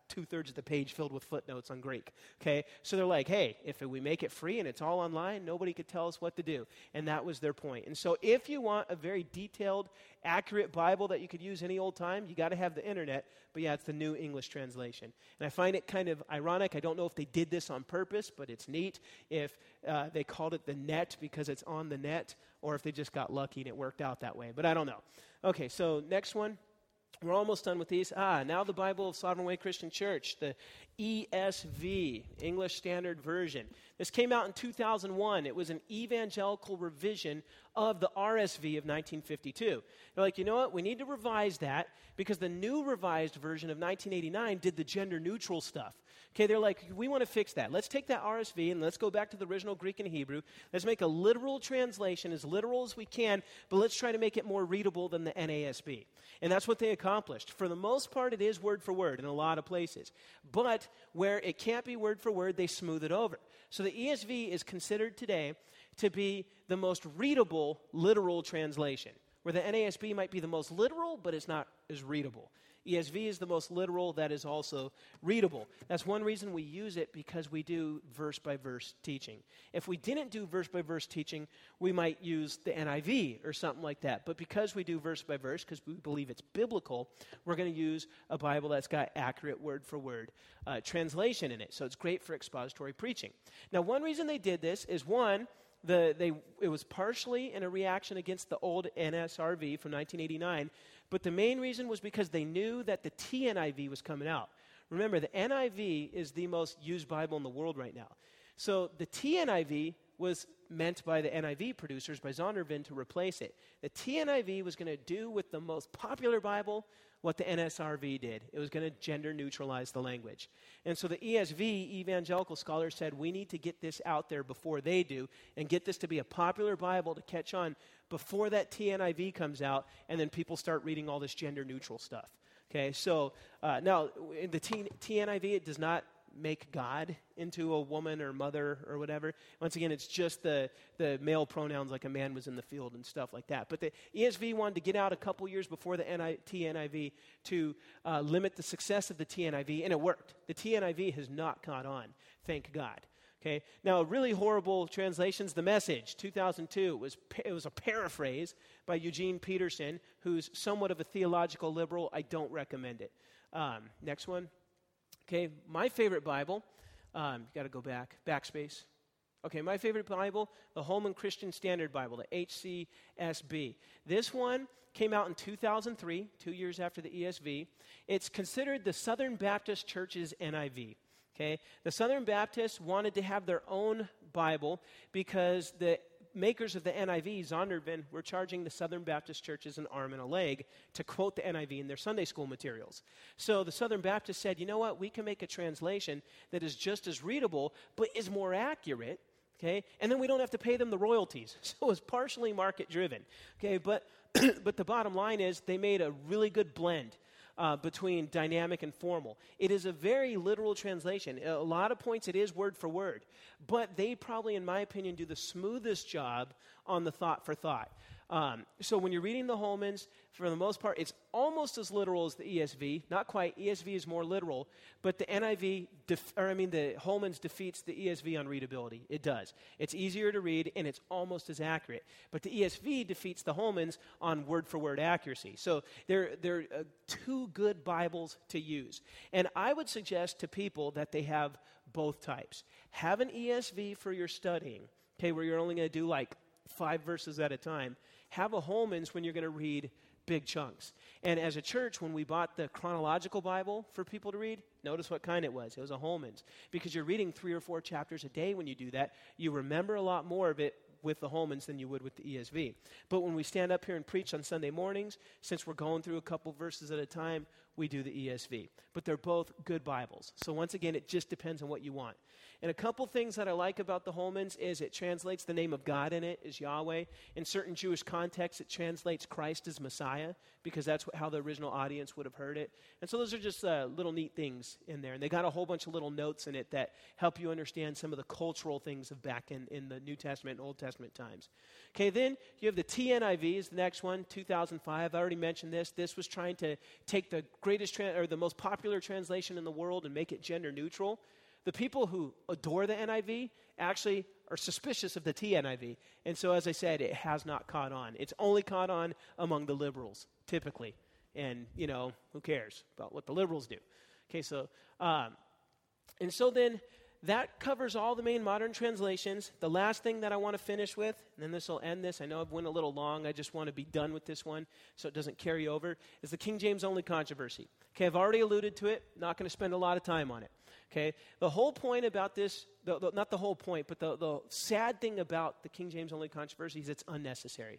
two-thirds of the page filled with footnotes on Greek, okay? So they're like, hey, if we make it free and it's all online, nobody could tell us what to do. And that was their point. And so if you want a very detailed, accurate Bible that you could use any old time, you got to have the internet. But yeah, it's the New English Translation. And I find it kind of ironic. I don't know if they did this on purpose, but it's neat if uh, they called it the net because it's on the net, or if they just got lucky and it worked out that way. But I don't know. Okay, so next one. We're almost done with these. Ah, now the Bible of Sovereign Way Christian Church, the E S V, English Standard Version. This came out in two thousand one. It was an evangelical revision of the R S V of nineteen fifty-two. They're like, you know what? We need to revise that because the new revised version of nineteen eighty-nine did the gender-neutral stuff. Okay, they're like, we want to fix that. Let's take that R S V and let's go back to the original Greek and Hebrew. Let's make a literal translation, as literal as we can, but let's try to make it more readable than the N A S B. And that's what they accomplished. For the most part, it is word for word in a lot of places. But where it can't be word for word, they smooth it over. So the E S V is considered today to be the most readable literal translation, where the N A S B might be the most literal, but it's not as readable. E S V is the most literal, that is also readable. That's one reason we use it, because we do verse-by-verse teaching. If we didn't do verse-by-verse teaching, we might use the N I V or something like that. But because we do verse-by-verse, because we believe it's biblical, we're going to use a Bible that's got accurate word-for-word uh, translation in it. So it's great for expository preaching. Now, one reason they did this is, one, The, they, it was partially in a reaction against the old N S R V from nineteen eighty-nine, but the main reason was because they knew that the T N I V was coming out. Remember, the N I V is the most used Bible in the world right now. So the T N I V was meant by the N I V producers, by Zondervan, to replace it. The T N I V was going to do with the most popular Bible what the N S R V did. It was going to gender neutralize the language. And so the E S V, evangelical scholars, said we need to get this out there before they do and get this to be a popular Bible to catch on before that T N I V comes out, and then people start reading all this gender neutral stuff. Okay, so uh, now in the T- TNIV, it does not make God into a woman or mother or whatever. Once again, it's just the, the male pronouns, like a man was in the field and stuff like that. But the E S V wanted to get out a couple years before the N I, T N I V to uh, limit the success of the T N I V, and it worked. The T N I V has not caught on, thank God. Okay, now really horrible translations. The Message, two thousand two, was it was a paraphrase by Eugene Peterson, who's somewhat of a theological liberal. I don't recommend it. Um, next one. Okay, my favorite Bible, um, you got to go back, backspace. Okay, my favorite Bible, the Holman Christian Standard Bible, the H C S B. This one came out in two thousand three, two years after the E S V. It's considered the Southern Baptist Church's N I V. Okay, the Southern Baptists wanted to have their own Bible because the makers of the N I V, Zondervan, were charging the Southern Baptist churches an arm and a leg to quote the N I V in their Sunday school materials. So the Southern Baptists said, you know what, we can make a translation that is just as readable, but is more accurate, okay, and then we don't have to pay them the royalties. So it's partially market-driven, okay, but, but the bottom line is they made a really good blend Uh, between dynamic and formal. It is a very literal translation. A lot of points it is word for word, but they probably, in my opinion, do the smoothest job on the thought for thought. Um, so when you're reading the Holmans, for the most part, it's almost as literal as the E S V. Not quite. E S V is more literal, but the N I V, def- or I mean, the Holmans defeats the E S V on readability. It does. It's easier to read, and it's almost as accurate. But the E S V defeats the Holmans on word-for-word accuracy. So they're they're uh, two good Bibles to use. And I would suggest to people that they have both types. Have an E S V for your studying, okay, where you're only going to do like five verses at a time. Have a Holman's when you're going to read big chunks. And as a church, when we bought the chronological Bible for people to read, notice what kind it was. It was a Holman's. Because you're reading three or four chapters a day when you do that, you remember a lot more of it with the Holmans than you would with the E S V. But when we stand up here and preach on Sunday mornings, since we're going through a couple verses at a time, we do the E S V. But they're both good Bibles. So once again, it just depends on what you want. And a couple things that I like about the Holmans is it translates the name of God in it as Yahweh. In certain Jewish contexts, it translates Christ as Messiah, because that's how the original audience would have heard it. And so those are just uh, little neat things in there. And they got a whole bunch of little notes in it that help you understand some of the cultural things of back in, in the New Testament and Old Testament times. Okay, then you have the T N I V is the next one, two thousand five. I already mentioned this. This was trying to take the greatest tra- or the most popular translation in the world and make it gender neutral, the people who adore the N I V actually are suspicious of the T N I V. And so, as I said, it has not caught on. It's only caught on among the liberals, typically. And, you know, who cares about what the liberals do? Okay, so, um, and so then that covers all the main modern translations. The last thing that I want to finish with, and then this will end this. I know I've went a little long. I just want to be done with this one so it doesn't carry over, is the King James only controversy. Okay, I've already alluded to it. Not going to spend a lot of time on it. Okay, the whole point about this, the, the, not the whole point, but the, the sad thing about the King James only controversy is it's unnecessary.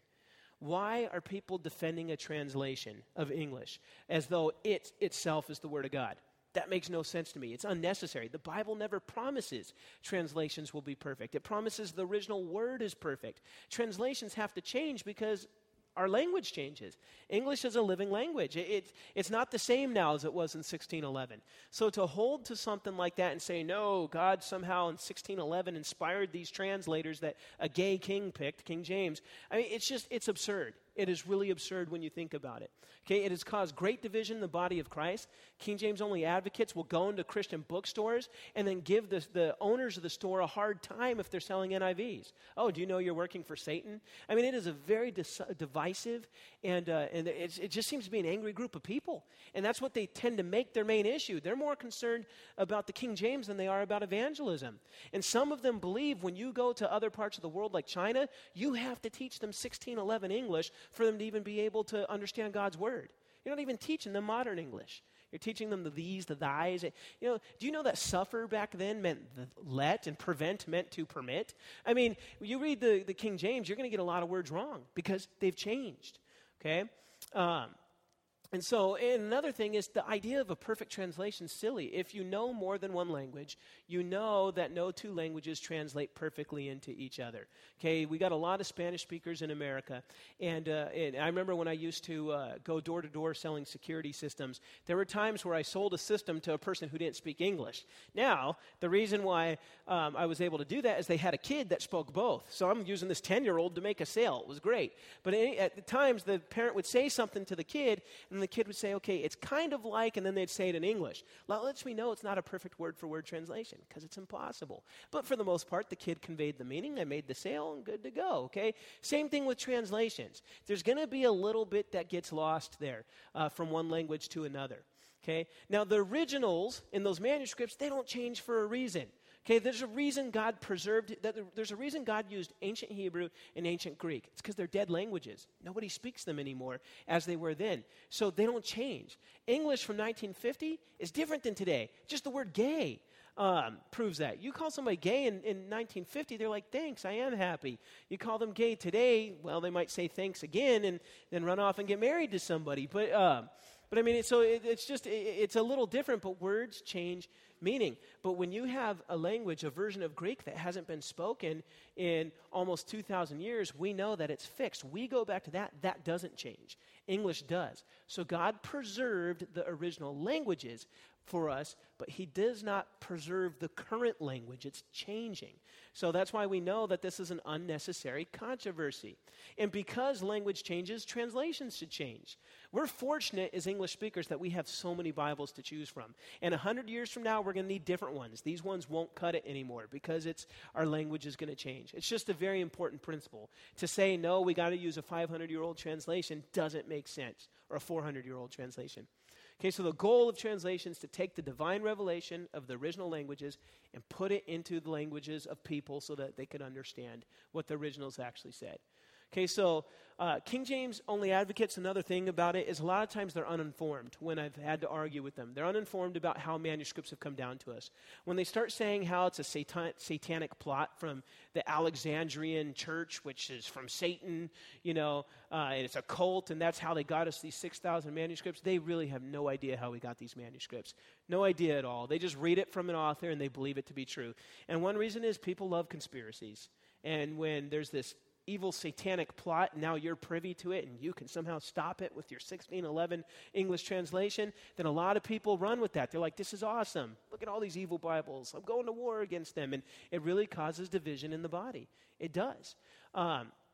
Why are people defending a translation of English as though it itself is the Word of God? That makes no sense to me. It's unnecessary. The Bible never promises translations will be perfect. It promises the original word is perfect. Translations have to change because our language changes. English is a living language. It, it, it's not the same now as it was in sixteen eleven. So to hold to something like that and say, no, God somehow in sixteen eleven inspired these translators that a gay king picked, King James, I mean, it's just, it's absurd. It is really absurd when you think about it. Okay, it has caused great division in the body of Christ. King James only advocates will go into Christian bookstores and then give the, the owners of the store a hard time if they're selling N I Vs. Oh, do you know you're working for Satan? I mean, it is a very dis- divisive, and uh, and it's, it just seems to be an angry group of people. And that's what they tend to make their main issue. They're more concerned about the King James than they are about evangelism. And some of them believe when you go to other parts of the world like China, you have to teach them sixteen eleven English for them to even be able to understand God's word. You're not even teaching them modern English. You're teaching them the these, the thys. You know, do you know that suffer back then meant the let and prevent meant to permit? I mean, when you read the, the King James, you're going to get a lot of words wrong because they've changed, okay? Um, and so and another thing is the idea of a perfect translation is silly. If you know more than one language, you know that no two languages translate perfectly into each other. Okay, we got a lot of Spanish speakers in America, and, uh, and I remember when I used to uh, go door to door selling security systems, there were times where I sold a system to a person who didn't speak English. Now, the reason why um, I was able to do that is they had a kid that spoke both. So I'm using this ten-year-old to make a sale. It was great. But at the times, the parent would say something to the kid, and the kid would say, okay, it's kind of like, and then they'd say it in English. That lets me know it's not a perfect word-for-word translation because it's impossible. But for the most part, the kid conveyed the meaning. I made the sale, and good to go, okay? Same thing with translations. There's going to be a little bit that gets lost there uh, from one language to another, okay? Now, the originals in those manuscripts, they don't change for a reason. Okay, there's a reason God preserved, that there's a reason God used ancient Hebrew and ancient Greek. It's because they're dead languages. Nobody speaks them anymore as they were then. So they don't change. English from nineteen fifty is different than today. Just the word gay um, proves that. You call somebody gay in, in nineteen fifty, they're like, thanks, I am happy. You call them gay today, well, they might say thanks again and then run off and get married to somebody. But, uh, but I mean, it, so it, it's just, it, it's a little different, but words change meaning. But when you have a language, a version of Greek that hasn't been spoken in almost two thousand years, we know that it's fixed. We go back to that. That doesn't change. English does. So God preserved the original languages for us, but he does not preserve the current language. It's changing. So that's why we know that this is an unnecessary controversy. And because language changes, translations should change. We're fortunate as English speakers that we have so many Bibles to choose from. And a hundred years from now, we're going to need different ones. These ones won't cut it anymore because it's our language is going to change. It's just a very important principle. To say, no, we got to use a five hundred year old translation doesn't make sense, or a four hundred year old translation. Okay, so the goal of translation is to take the divine revelation of the original languages and put it into the languages of people so that they can understand what the originals actually said. Okay, so uh, King James only advocates, another thing about it is a lot of times they're uninformed when I've had to argue with them. They're uninformed about how manuscripts have come down to us. When they start saying how it's a satan- satanic plot from the Alexandrian church, which is from Satan, you know, uh, and it's a cult, and that's how they got us these six thousand manuscripts, they really have no idea how we got these manuscripts. No idea at all. They just read it from an author and they believe it to be true. And one reason is people love conspiracies. And when there's this evil satanic plot, and now you're privy to it, and you can somehow stop it with your sixteen eleven English translation, then a lot of people run with that. They're like, this is awesome. Look at all these evil Bibles. I'm going to war against them. And it really causes division in the body. It does. Um,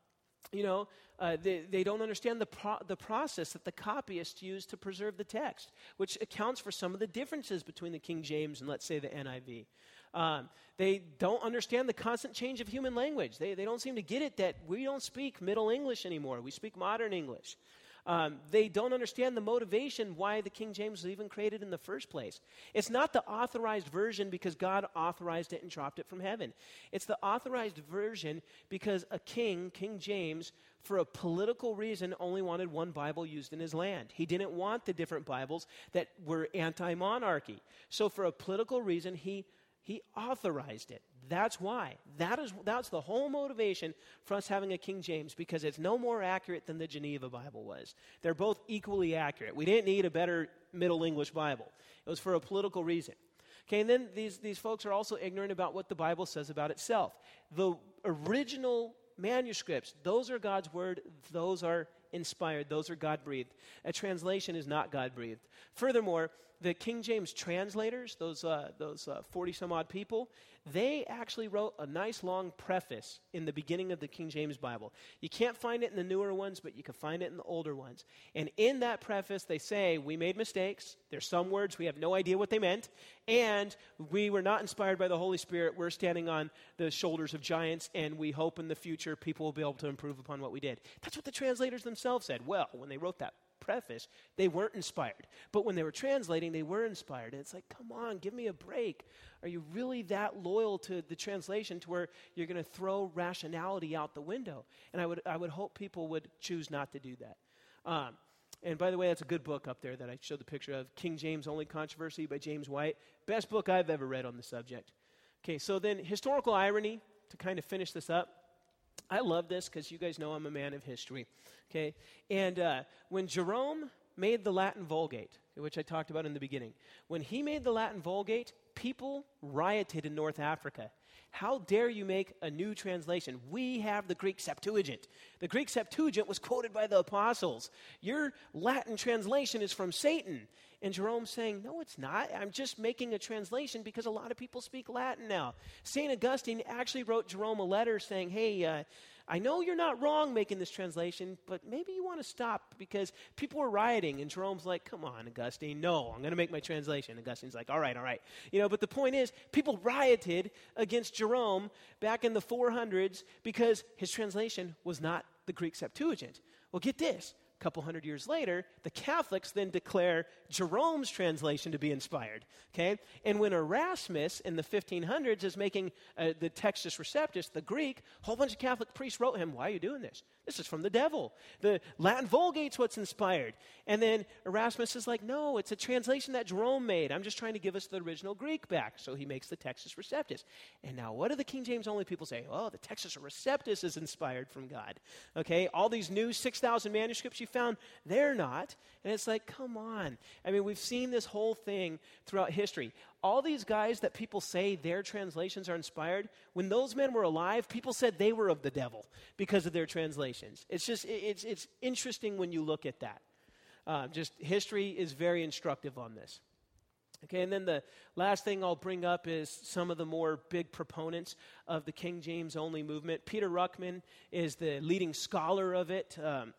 You know, uh, they, they don't understand the pro- the process that the copyists use to preserve the text, which accounts for some of the differences between the King James and, let's say, the N I V. Um, they don't understand the constant change of human language. They, they don't seem to get it that we don't speak Middle English anymore. We speak modern English. Um, they don't understand the motivation why the King James was even created in the first place. It's not the authorized version because God authorized it and dropped it from heaven. It's the authorized version because a king, King James, for a political reason, only wanted one Bible used in his land. He didn't want the different Bibles that were anti-monarchy. So for a political reason, he He authorized it. That's why. That is, that's the whole motivation for us having a King James, because it's no more accurate than the Geneva Bible was. They're both equally accurate. We didn't need a better Middle English Bible. It was for a political reason. Okay, and then these, these folks are also ignorant about what the Bible says about itself. The original manuscripts, those are God's word. Those are inspired. Those are God-breathed. A translation is not God-breathed. Furthermore, the King James translators, those uh, those uh, forty-some-odd people, they actually wrote a nice long preface in the beginning of the King James Bible. You can't find it in the newer ones, but you can find it in the older ones. And in that preface, they say, we made mistakes. There's some words we have no idea what they meant. And we were not inspired by the Holy Spirit. We're standing on the shoulders of giants, and we hope in the future people will be able to improve upon what we did. That's what the translators themselves said. Well, when they wrote that preface, they weren't inspired. But when they were translating, they were inspired. And it's like, come on, give me a break. Are you really that loyal to the translation to where you're going to throw rationality out the window? And I would I would hope people would choose not to do that. Um, and by the way, that's a good book up there that I showed the picture of, King James Only Controversy by James White. Best book I've ever read on the subject. Okay, so then historical irony, to kind of finish this up. I love this because you guys know I'm a man of history, okay? And uh, when Jerome made the Latin Vulgate, which I talked about in the beginning, when he made the Latin Vulgate, people rioted in North Africa. How dare you make a new translation? We have the Greek Septuagint. The Greek Septuagint was quoted by the apostles. Your Latin translation is from Satan. And Jerome's saying, no, it's not. I'm just making a translation because a lot of people speak Latin now. Saint Augustine actually wrote Jerome a letter saying, hey, uh, I know you're not wrong making this translation, but maybe you want to stop because people were rioting. And Jerome's like, come on, Augustine, no, I'm going to make my translation. Augustine's like, all right, all right. You know, but the point is, people rioted against Jerome back in the four hundreds because his translation was not the Greek Septuagint. Well, get this. A couple hundred years later, the Catholics then declare Jerome's translation to be inspired, okay? And when Erasmus in the fifteen hundreds is making uh, the Textus Receptus, the Greek, a whole bunch of Catholic priests wrote him, why are you doing this? This is from the devil. The Latin Vulgate's what's inspired. And then Erasmus is like, no, it's a translation that Jerome made. I'm just trying to give us the original Greek back. So he makes the Textus Receptus. And now what do the King James only people say? Oh, the Textus Receptus is inspired from God. Okay, all these new six thousand manuscripts you found, they're not. And it's like, come on. I mean, we've seen this whole thing throughout history. All these guys that people say their translations are inspired, when those men were alive, people said they were of the devil because of their translations. It's just, it's, it's interesting when you look at that. Uh, just history is very instructive on this. Okay, and then the last thing I'll bring up is some of the more big proponents of the King James only movement. Peter Ruckman is the leading scholar of it. Um,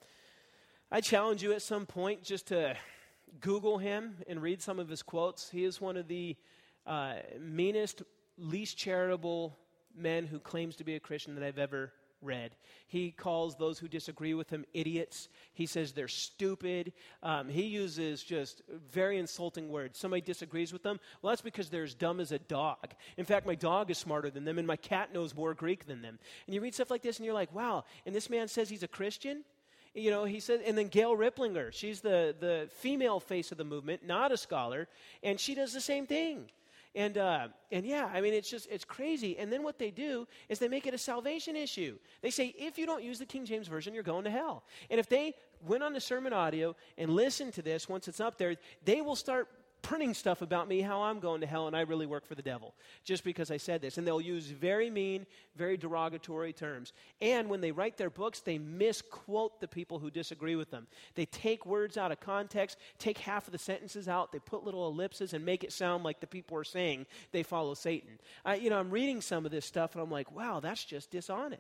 I challenge you at some point just to Google him and read some of his quotes. He is one of the uh, meanest, least charitable men who claims to be a Christian that I've ever read. He calls those who disagree with him idiots. He says they're stupid. Um, he uses just very insulting words. Somebody disagrees with them. Well, that's because they're as dumb as a dog. In fact, my dog is smarter than them, and my cat knows more Greek than them. And you read stuff like this, and you're like, wow, and this man says he's a Christian? You know, he said, and then Gail Riplinger, she's the, the female face of the movement, not a scholar, and she does the same thing. And, uh, and yeah, I mean, it's just, it's crazy. And then what they do is they make it a salvation issue. They say, if you don't use the King James Version, you're going to hell. And if they went on the sermon audio and listened to this once it's up there, they will start printing stuff about me, how I'm going to hell, and I really work for the devil, just because I said this. And they'll use very mean, very derogatory terms. And when they write their books, they misquote the people who disagree with them. They take words out of context, take half of the sentences out, they put little ellipses and make it sound like the people are saying they follow Satan. I, you know, I'm reading some of this stuff, and I'm like, wow, that's just dishonest.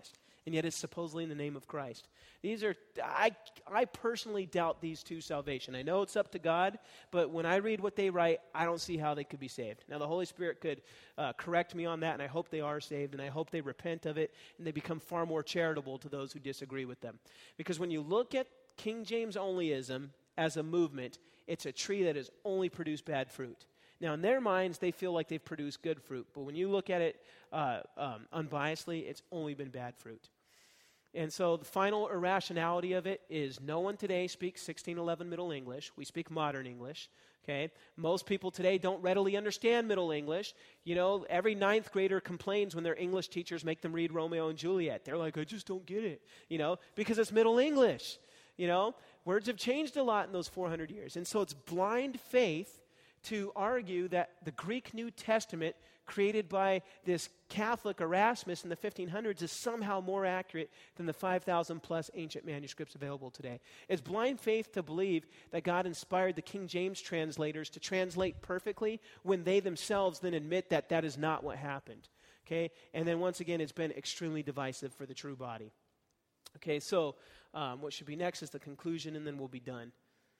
and yet it's supposedly in the name of Christ. These are, I, I personally doubt these two salvation. I know it's up to God, but when I read what they write, I don't see how they could be saved. Now, the Holy Spirit could uh, correct me on that, and I hope they are saved, and I hope they repent of it, and they become far more charitable to those who disagree with them. Because when you look at King James onlyism as a movement, it's a tree that has only produced bad fruit. Now, in their minds, they feel like they've produced good fruit, but when you look at it uh, um, unbiasedly, it's only been bad fruit. And so the final irrationality of it is no one today speaks sixteen eleven Middle English. We speak modern English, okay? Most people today don't readily understand Middle English. You know, every ninth grader complains when their English teachers make them read Romeo and Juliet. They're like, I just don't get it, you know, because it's Middle English, you know? Words have changed a lot in those four hundred years. And so it's blind faith to argue that the Greek New Testament created by this Catholic Erasmus in the fifteen hundreds is somehow more accurate than the five thousand plus ancient manuscripts available today. It's blind faith to believe that God inspired the King James translators to translate perfectly when they themselves then admit that that is not what happened. Okay? And then once again, it's been extremely divisive for the true body. Okay, so um, what should be next is the conclusion, and then we'll be done.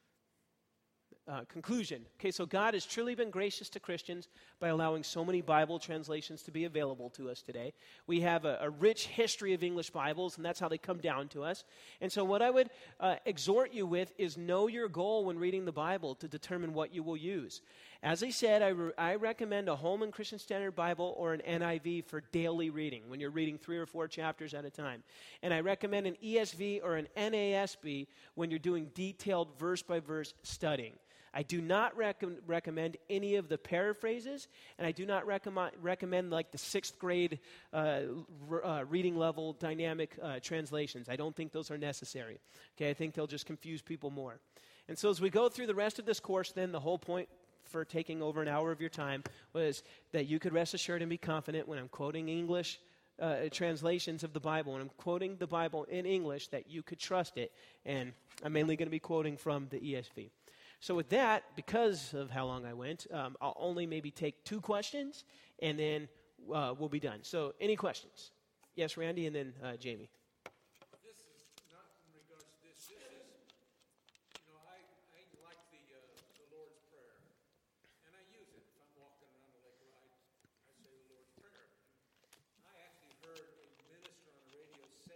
Uh, conclusion. Okay, so God has truly been gracious to Christians by allowing so many Bible translations to be available to us today. We have a, a rich history of English Bibles, and that's how they come down to us. And so what I would uh, exhort you with is know your goal when reading the Bible to determine what you will use. As I said, I, re- I recommend a Holman Christian Standard Bible or an N I V for daily reading when you're reading three or four chapters at a time. And I recommend an E S V or an N A S B when you're doing detailed verse-by-verse studying. I do not rec- recommend any of the paraphrases, and I do not recommend, recommend like the sixth grade uh, r- uh, reading level dynamic uh, translations. I don't think those are necessary. Okay, I think they'll just confuse people more. And so as we go through the rest of this course, then the whole point for taking over an hour of your time was that you could rest assured and be confident when I'm quoting English uh, translations of the Bible, when I'm quoting the Bible in English, that you could trust it. And I'm mainly going to be quoting from the E S V. So with that, because of how long I went, um, I'll only maybe take two questions, and then uh, we'll be done. So any questions? Yes, Randy, and then uh, Jamie. This is not in regards to this. This is, you know, I, I like the uh, the Lord's Prayer, and I use it. If I'm walking around the lake ride, I say the Lord's Prayer. And I actually heard a minister on the radio say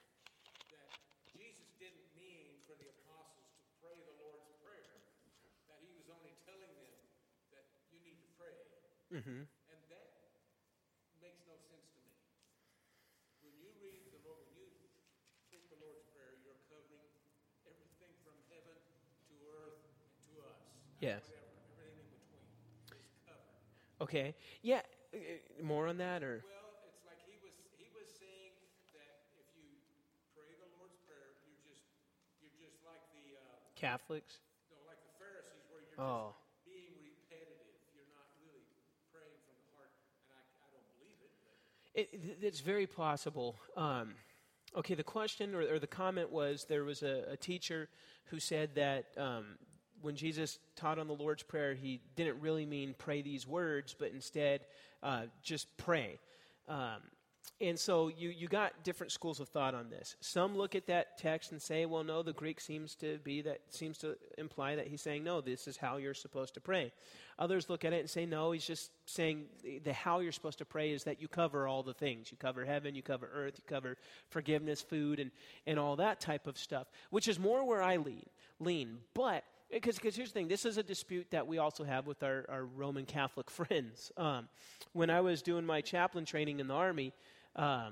that Jesus didn't mean for the apostles to pray the Lord's Prayer. That he was only telling them that you need to pray. Mm-hmm. And that makes no sense to me. When you read the Lord, when you take the Lord's Prayer, you're covering everything from heaven to earth and to us. Yes. Whatever, everything in between is covered. Okay. Yeah. Uh, more on that, or? Well, it's like he was he was saying that if you pray the Lord's Prayer, you're just you're just like the uh, Catholics? no, like the Pharisees, where you're Oh. just being repetitive. You're not really praying from the heart, and I, I don't believe it. But It, it's very possible. Um, okay, the question or, or the comment was there was a, a teacher who said that um, when Jesus taught on the Lord's Prayer, he didn't really mean pray these words, but instead uh, just pray. Um, and so you, you got different schools of thought on this. Some look at that text and say, well, no, the Greek seems to be that seems to imply that he's saying, no, this is how you're supposed to pray. Others look at it and say, no, he's just saying the, the how you're supposed to pray is that you cover all the things. You cover heaven, you cover earth, you cover forgiveness, food, and, and all that type of stuff, which is more where I lean. lean. But Because here's the thing, this is a dispute that we also have with our, our Roman Catholic friends. Um, when I was doing my chaplain training in the Army, um,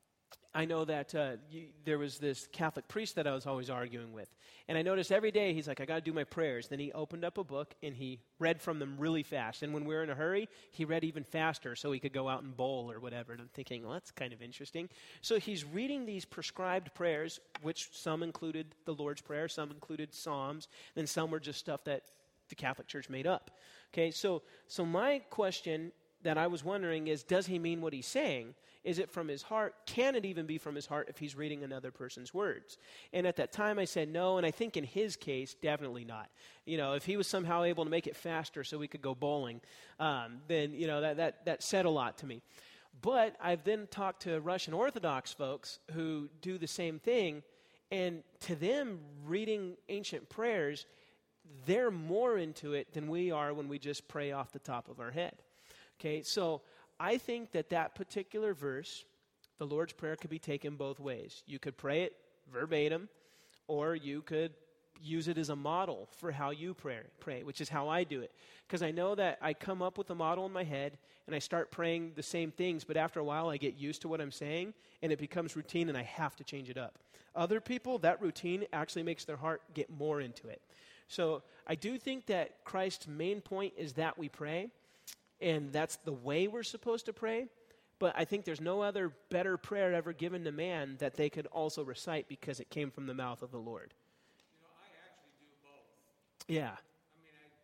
I know that uh, you, there was this Catholic priest that I was always arguing with. And I noticed every day, he's like, I got to do my prayers. Then he opened up a book, and he read from them really fast. And when we were in a hurry, he read even faster so he could go out and bowl or whatever. And I'm thinking, well, that's kind of interesting. So he's reading these prescribed prayers, which some included the Lord's Prayer, some included Psalms, then some were just stuff that the Catholic Church made up. Okay, so so my question that I was wondering is, does he mean what he's saying? Is it from his heart? Can it even be from his heart if he's reading another person's words? And at that time I said no, and I think in his case, definitely not. You know, if he was somehow able to make it faster so we could go bowling, um, then, you know, that, that, that said a lot to me. But I've then talked to Russian Orthodox folks who do the same thing, and to them, reading ancient prayers, they're more into it than we are when we just pray off the top of our head. Okay, so I think that that particular verse, the Lord's Prayer, could be taken both ways. You could pray it verbatim, or you could use it as a model for how you pray, pray, which is how I do it. Because I know that I come up with a model in my head, and I start praying the same things, but after a while I get used to what I'm saying, and it becomes routine, and I have to change it up. Other people, that routine actually makes their heart get more into it. So I do think that Christ's main point is that we pray, and that's the way we're supposed to pray. But I think there's no other better prayer ever given to man that they could also recite because it came from the mouth of the Lord. You know, I actually do both. Yeah. I mean, I,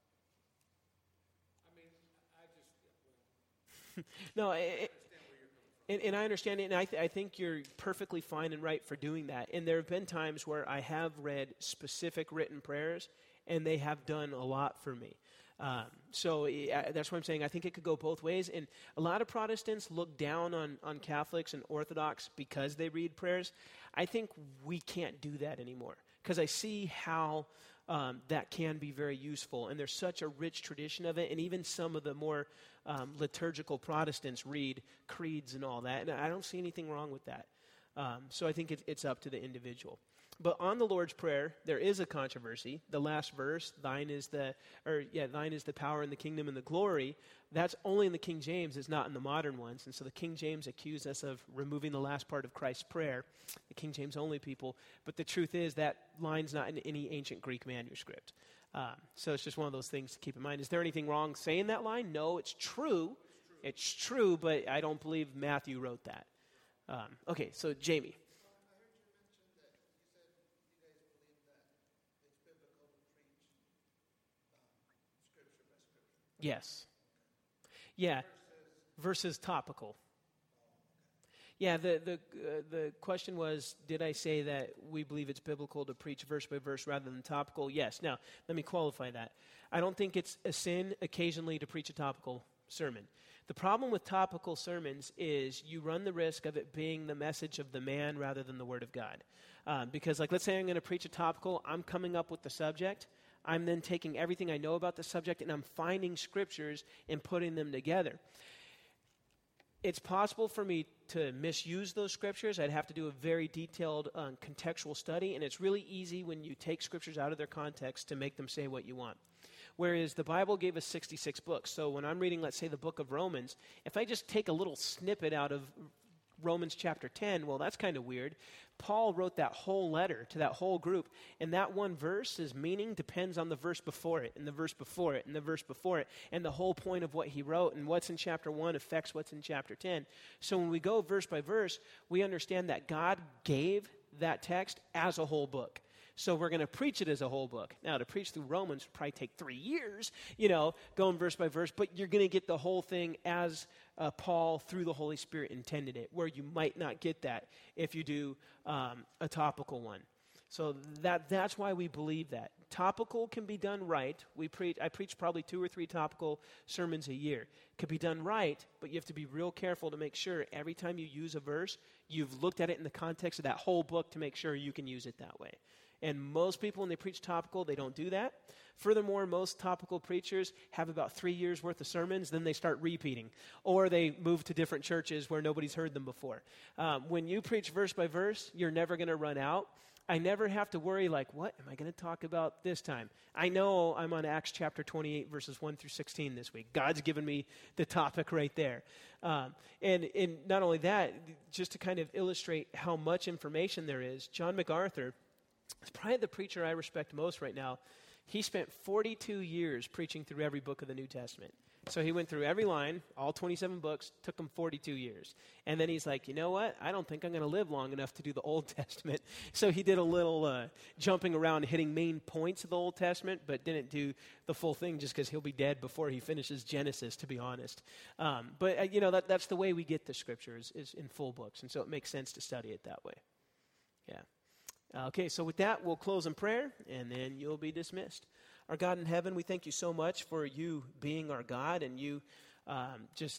I mean, I just, well, No, I it, understand where you're coming from. And, and I understand it, and I, th- I think you're perfectly fine and right for doing that. And there have been times where I have read specific written prayers, and they have done a lot for me. Um, so uh, that's what I'm saying. I think it could go both ways. And a lot of Protestants look down on, on Catholics and Orthodox because they read prayers. I think we can't do that anymore because I see how um, that can be very useful. And there's such a rich tradition of it. And even some of the more um, liturgical Protestants read creeds and all that. And I don't see anything wrong with that. Um, so I think it, it's up to the individual. But on the Lord's Prayer, there is a controversy. The last verse, thine is the, or yeah, thine is the power and the kingdom and the glory. That's only in the King James. It's not in the modern ones. And so the King James accused us of removing the last part of Christ's prayer, the King James only people. But the truth is that line's not in any ancient Greek manuscript. Um, so it's just one of those things to keep in mind. Is there anything wrong saying that line? No, it's true. It's true, but I don't believe Matthew wrote that. Um, okay, so Jamie. Yes. Yeah. Versus topical. Yeah, the the uh, the question was, did I say that we believe it's biblical to preach verse by verse rather than topical? Yes. Now, let me qualify that. I don't think it's a sin occasionally to preach a topical sermon. The problem with topical sermons is you run the risk of it being the message of the man rather than the Word of God. Uh, because, like, let's say I'm going to preach a topical, I'm coming up with the subject. I'm then taking everything I know about the subject and I'm finding scriptures and putting them together. It's possible for me to misuse those scriptures. I'd have to do a very detailed um, contextual study, and it's really easy when you take scriptures out of their context to make them say what you want. Whereas the Bible gave us sixty-six books. So when I'm reading, let's say, the book of Romans, if I just take a little snippet out of Romans chapter ten, well, that's kind of weird. Paul wrote that whole letter to that whole group, and that one verse's meaning depends on the verse before it, and the verse before it, and the verse before it, and the whole point of what he wrote, and what's in chapter one affects what's in chapter ten. So when we go verse by verse, we understand that God gave that text as a whole book. So we're going to preach it as a whole book. Now, to preach through Romans would probably take three years, you know, going verse by verse, but you're going to get the whole thing as uh, Paul, through the Holy Spirit, intended it, where you might not get that if you do um, a topical one. So that that's why we believe that. Topical can be done right. We preach. I preach probably two or three topical sermons a year. It could be done right, but you have to be real careful to make sure every time you use a verse, you've looked at it in the context of that whole book to make sure you can use it that way. And most people, when they preach topical, they don't do that. Furthermore, most topical preachers have about three years' worth of sermons, then they start repeating. Or they move to different churches where nobody's heard them before. Um, when you preach verse by verse, you're never going to run out. I never have to worry, like, what am I going to talk about this time? I know I'm on Acts chapter twenty-eight, verses one through sixteen this week. God's given me the topic right there. Um, and, and not only that, just to kind of illustrate how much information there is, John MacArthur, it's probably the preacher I respect most right now. He spent forty-two years preaching through every book of the New Testament. So he went through every line, all twenty-seven books, took him forty-two years. And then he's like, you know what? I don't think I'm going to live long enough to do the Old Testament. So he did a little uh, jumping around, hitting main points of the Old Testament, but didn't do the full thing just because he'll be dead before he finishes Genesis, to be honest. Um, but, uh, you know, that, that's the way we get the Scriptures, is in full books. And so it makes sense to study it that way. Yeah. Okay, so with that, we'll close in prayer, and then you'll be dismissed. Our God in heaven, we thank you so much for you being our God and you um, just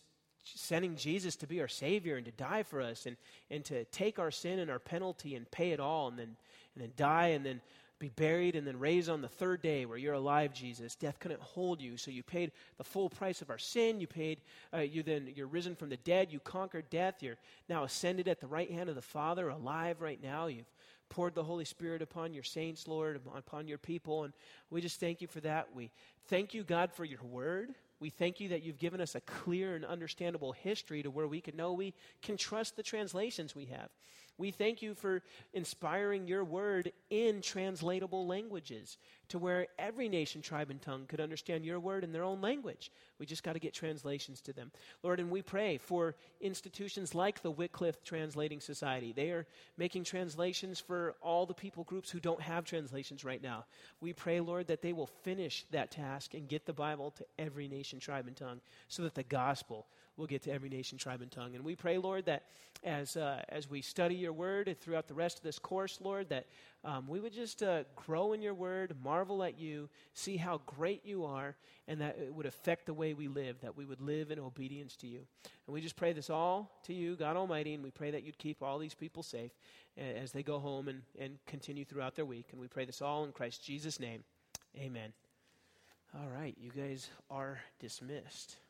sending Jesus to be our Savior and to die for us and, and to take our sin and our penalty and pay it all and then and then die and then be buried and then raised on the third day where you're alive, Jesus. Death couldn't hold you, so you paid the full price of our sin. You paid, uh, you then, you're risen from the dead. You conquered death. You're now ascended at the right hand of the Father, alive right now. You've poured the Holy Spirit upon your saints, Lord, upon your people, and we just thank you for that. We thank you, God, for your word. We thank you that you've given us a clear and understandable history to where we can know we can trust the translations we have. We thank you for inspiring your word in translatable languages to where every nation, tribe, and tongue could understand your word in their own language. We just got to get translations to them. Lord, and we pray for institutions like the Wycliffe Translating Society. They are making translations for all the people groups who don't have translations right now. We pray, Lord, that they will finish that task and get the Bible to every nation, tribe, and tongue so that the gospel will get to every nation, tribe, and tongue. And we pray, Lord, that as uh, as we study your word throughout the rest of this course, Lord, that um, we would just uh, grow in your word, marvel at you, see how great you are, and that it would affect the way we live, that we would live in obedience to you. And we just pray this all to you, God Almighty, and we pray that you'd keep all these people safe as they go home and, and continue throughout their week. And we pray this all in Christ Jesus' name. Amen. All right, you guys are dismissed.